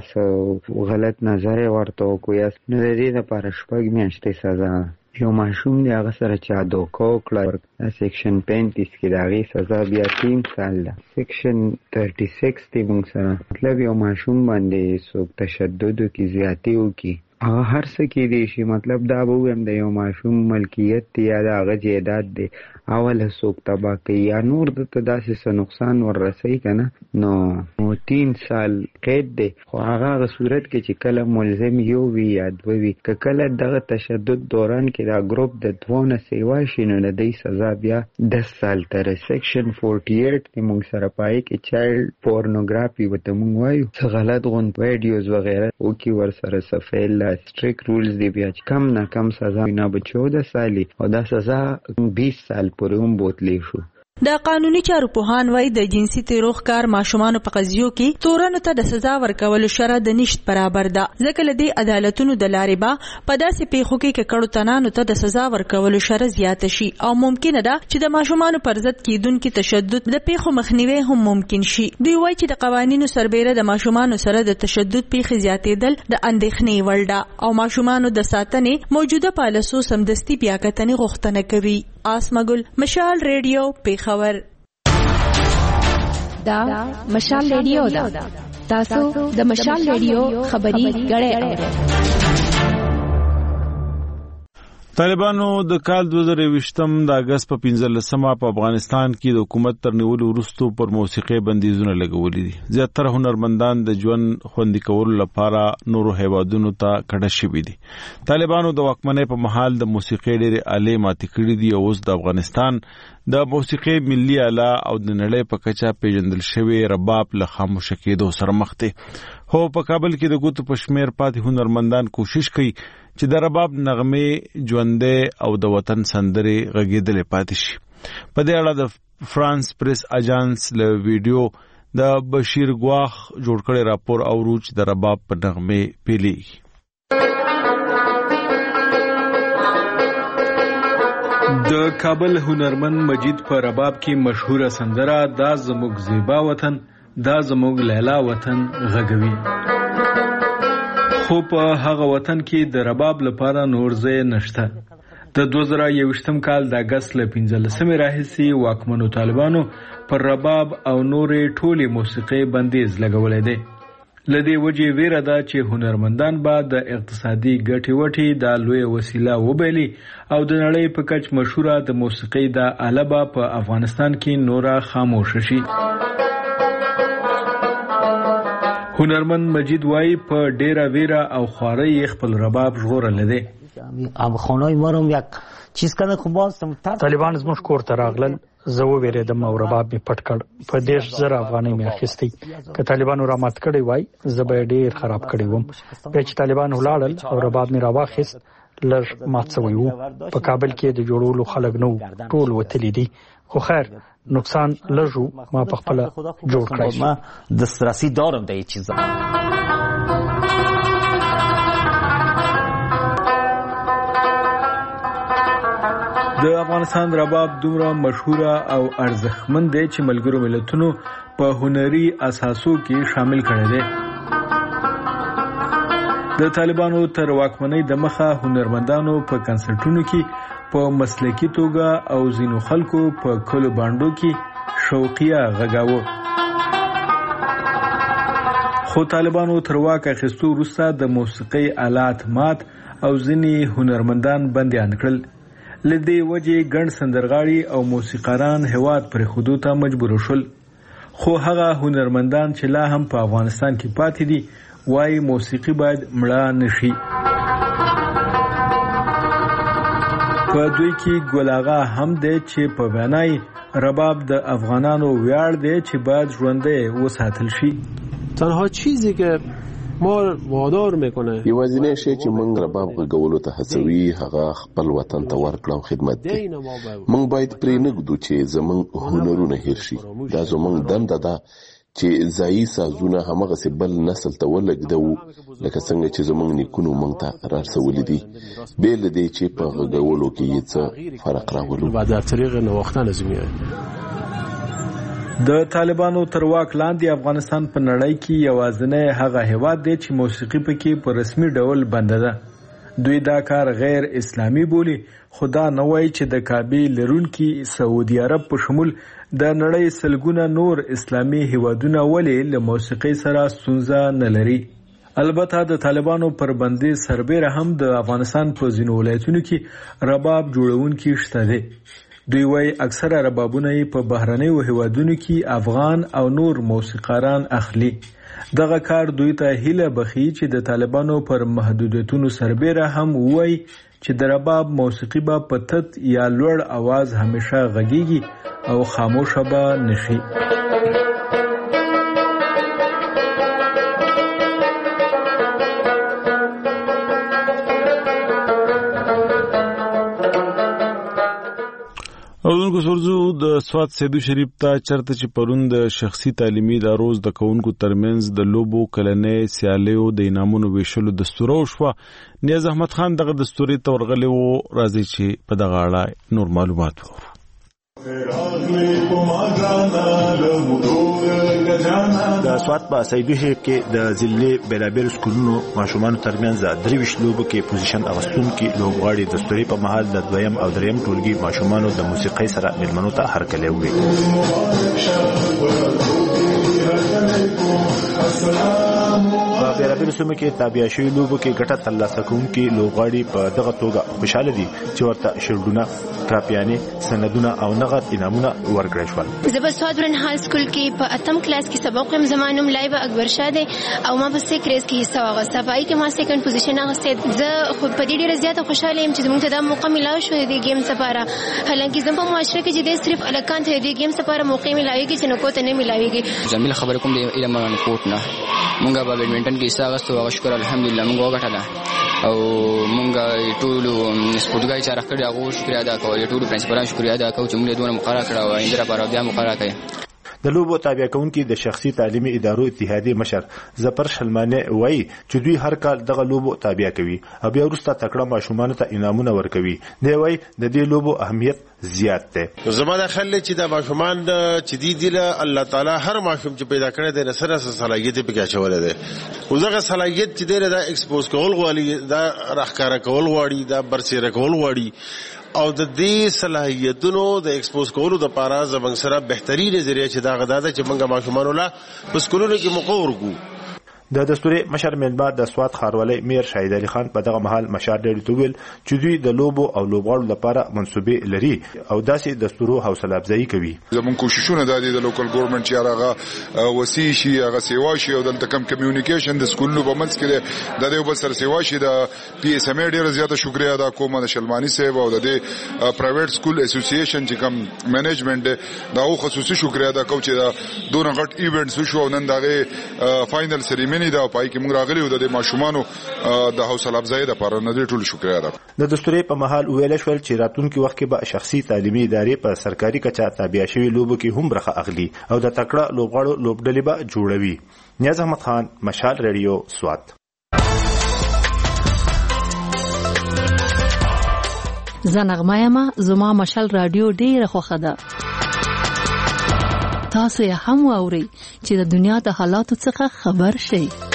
غلط نظر ورته کو یا نه د دې لپاره شپږ میاشتې سزا. یو معشوم دی هغه سره چا دوکه وکړه سیکشن 35 کې د هغې سزا بیا 3 سال ده. سیکشن 36 دی موږ سره مطلب یو معشوم باندې څوک تشدد کې زیاتې وکړي هغه هر څه کېدی شي، مطلب دا به ووایم د یو معشوم ملکیت دی یا د هغه جایداد دی اوله څوک تباه کوي یا نور دته داسې څه نقصان وررسوي که نه نو 3 سال قید دی. خو هغه صورت کې چې کله ملزم یو وي یا دوه وي که کله دغه تشدد دوران کې دا ګروپ د دوه نه سیوا شي نو د دې سزا بیا 10 سال تر. سیکشن 48 کې موږ سره پای کې چایلډ پورنوګرافي ورته موږ وایو څه غلط غوند ویډیوز وغیره وکړي ورسره سفیل سټریک رولز دی بیا کم نه کم سزا نه به 14 سالي او دا سزا 20 سال پورې هم بوتلی شو. د قانوني چارو پوهان وایي د جنسي تیروخ کار ماشومانو په قضیو کې تورنو ته د سزا ورکولو شرع د نشت برابر ده، ځکه له دې عدالتونو د لارې به په داسې پیښو کې ککړو تنانو ته د سزا ورکولو شرع زیاته شي او ممکنه ده چې د ماشومانو پر ضد کیدونکو تشدد د پیښو مخنیوي هم ممکن شي. دوی وایي چې د قوانینو سربیره د ماشومانو سره د تشدد پیښې زیاتېدل د اندېښنې وړ ده او ماشومانو د ساتنې موجوده پالیسو سمدستي بیاکتنې غوښتنه کوي. آسمګل، مشال ریډیو، پیښور. دا مشال ریډیو ده. تاسو د مشال ریډیو خبري غړې اورئ. طالبانو د کال 2020 د اگست په 15مه په افغانستان کې د حکومت تر نیولو وروسته پر موسیقي بندیزونه لګولې دي. زیاتره هنرمندان د ژوند خوندي کولو لپاره نورو هیوادونو ته کډه شوي دي. طالبانو د واکمنۍ په محل د موسیقي ډېرې آلې ماتې کړې دي او اوس د افغانستان د موسیقي ملي آله او د نړۍ په کچه پیژندل شوی رباب له خاموشه کېدو سره مخ دي. هو په کابل کې د ګوتو په شمیر پاتې هنرمندان کوشش کوي چې د رباب نغمې ژوندۍ او د وطن سندرې غږېدلې پاتې شي. په دې اړه د فرانس پریس اجانس له ویډیو د بشیر ګواخ جوړ کړی راپور اورو چې د رباب په نغمې پیلېږي. د کابل هنرمند مجید په رباب کې مشهوره سندره دا زموږ زیبا وطن، دا زموږ لیلا وطن غږوي. خو په هغه وطن کې د رباب لپاره نور ځای نشته. د 2021 کال د اگست له 15 راهیسې واکمنو طالبانو پر رباب او نورې ټولې موسیقي بندیز لګولې ده. لدې وجې ویره ده چې هنرمندان به د اقتصادي ګټې وټې د لوی وسیله وبایلي او د نړۍ په کچ مشهوره د موسیقۍ د آله به په افغانستان کې نوره خاموشه شي. هنرمند مجید وای په ډیره ویره او خوارۍ خپل رباب ژغورلی دی. طالبان زموږ کور ته راغلل، زه وویرېدم او رباب مې پټ کړ. په 10,000 افغانۍ مې اخیستی. که طالبانو را مات کړی وای زه به ډیر خراب کړی وم. بیا چې طالبان ولاړل او رباب مې راواخیست لږ مات شوی و. په کابل کې د جوړولو خلک نه وو، ټول وتلي دي. خو خیر نقصان لږ و، ما په خپله جوړ کړی. ما دسترسی دارم د این چیزا. د افغانستان رباب دومره مشهوره او ارزښتمن دی چې ملګرو ملتونو په هنري اساسو کې شامل کړی دی. د طالبانو تر واکمنۍ د مخه هنرمندانو په کنسرټونو کې په مسلکي توګه او ځینو خلکو په کلو بانډو کې شوقیه غږاوه. خو طالبانو تر واک اخیستو وروسته د موسیقۍ آلات مات او ځینې هنرمندان بندیان کړل. لدې وجې ګڼ سندرغاړي او موسیقاران هیواد پرېښودو ته مجبور شول. خو هغه هنرمندان چې لا هم په افغانستان کې پاتې دي وایي موسیقي باید مړه نشي. په دوی کې ګل آغا هم دی چې په وینای رباب د افغانانو ویاړ دی چې باید ژوندی وساتل شي. تنها چیزی که ما وادار میکنه یوازینی شی چې موږ رباب غږولو ته هڅوي هغه خپل وطن ته ورکړو خدمت دی. موږ باید پرې نه ږدو چې زموږ هنرونه هیر شي. دا زموږ دنده ده چې ځایي سازونه همغسې بل نسل ته ولږدو لکه څنګه چې زموږ نیکونو موږ ته رارسولي دي، بې له دې چې په غږولو کې یې څه فرق راولو. در طریق نواختن از میاد. د طالبانو تر واک لاندې افغانستان په نړۍ کې یوازینی هغه هیواد دی چې موسیقي پکې په رسمي ډول بنده ده. دوی دا کار غیر اسلامي بولي، خو دا نه وایي چې د کعبې لرونکي سعودي عرب په شمول د نړۍ سلګونه نور اسلامي هیوادونه ولې له موسیقۍ سره ستونزه نه لري. البته د طالبانو پر بندي سربیره هم د افغانستان په ځینو ولایتونو کې رباب جوړونکي شته دي. دوی وایي اکثره ربابونه په بهرنیو هیوادونو کې افغان او نور موسیقاران اخلي. دغه کار دوی ته هیله بخي چې د طالبانو پر محدودیتونو سربیره هم وایي چې د رباب موسیقي به په تت یا لوړ आवाज همیشه غږیږي او خاموشه به نشي. اردن کو سرزو د سواد سیدو شریف ته چرته چې پرون د شخصي تعلیمي ادارو د کوونکو ترمنځ د لوبو کلنې سیالیو د انعامونو ویشلو دستور وشو. نیاز احمد خان دغه دستوري تورغلی وو، راځي چې په دغه اړه نور معلومات ورکړو. د سواد په سیدو شریف کې د ضلع بیلابیل سکولونو ماشومان ترمنځ د 23 لوبو کې پوزیشن اغوستونکي لوبغاړي دستوري په محل د دویم او دریم ټولګي ماشومانو د موسیقۍ سره مېلمنو ته هرکلی وویل. په بیلابیل سیمو کې تابع شوي لوبو کې ګټه ترلاسه کوونکي لوبغاړي په دغه توګه خوشاله دي چې ورته شیلډونه، ټراپیانې، سندونه او نغد انعامونه ورکړل شول. زه په سواد برنهال سکول کې په 8م کلاس کې سبق ویم. زما نوم لایبه اکبر شاه دی او ما په سیک ریس کې حصہ واخیسته. پای کې ما سیکنډ پوزیشن اخیسته. زه خو په دې ډیره زیاته خوشاله یم چې موږ ته دا موقع ملاو شو د ګیم لپاره. حالانکه زه په معاشره کې چې صرف الکان ته د ګیم لپاره موقع ملاويږي چې نو کوته نه ملاويږي. جمیل خبر کوم د علم باندې کوټ نه مونږه په بیډمنټن کې حصہ واخیسته او شکر الحمدلله مونږ وګټله او مونږه ټول سپورټګای چې راکړی هغه شکر ادا کوو. ټول پرنسپلان شکر ادا کوو چې موږ دونه مقرره کړو او اندرا پر بیا مقرره کړی. د لوبو تابع کوونکي د شخصي تعلیمي ادارو اتحادیې مشر ظفر شلمانه وایي چې دوی هر کال دغه لوبو تابع کوي او بیا وروسته تکړه ماشومان ته انعامونه ورکوي. دی وایي د دې لوبو اهمیت زیات دی. زما د خل چې د ماشومان چې دی الله تعالی هر ماشوم چې پیدا کړی دی سره صلاحیت په کې اچولې ده او دغه صلاحیت چې دی دا ایکسپوز کول غواړي، دا راخکاره کول غواړي، دا برسېره کول غواړي او د دې صلاحیتونو د ایکسپوز کولو د پاره زمنګ سره بهتري ذریعہ چې دا غدا ده چې موږ ماشومان ولا په سکولونو کې مقور کو. د دستوري مشر ملما د سواد خاروالي میر شهید علي خان په دغه مهال مشال ډېر تویل چې دوی د لوبو او لوبغاړو لپاره منسوبې لري او داسې دستورو حوصله افزایی کوي. زموږ کوششونه د لوکل ګورنمنت چې هغه وسی شي هغه سیوا شي او د کم کمیونیکیشن د سکولونو په منځ کې د یو بل سره سیوا شي د پی اس ام ډېر زیاته شکریا ادا کوم د شلمانی صاحب او د پرایویټ سکول اسوسییشن چې کوم منیجمنت دا او خصوصي شکریا ادا کوم چې دا دونه غټ ایونټس شو نن دغه فائنل سریمونی دا پای کې موږ راغلی و د ماشومانو د حوصله افزایی لپاره نه ټول شکریا ده. د دستوري په محل ویل شول چې راتلونکي وخت کې به شخصي تعلیمي ادارې په سرکاري کچا تابع شوی لوبو کې هم برخه اخلي او د تکړه لوبغاړو لوبډلې به جوړوي. نیاز احمد خان، مشال ریډیو، سوات. زنغمایما زما مشال رادیو ډیره خوښه ده. تاسو یې هم واورئ چې د دنیا د حالاتو څخه خبر شئ.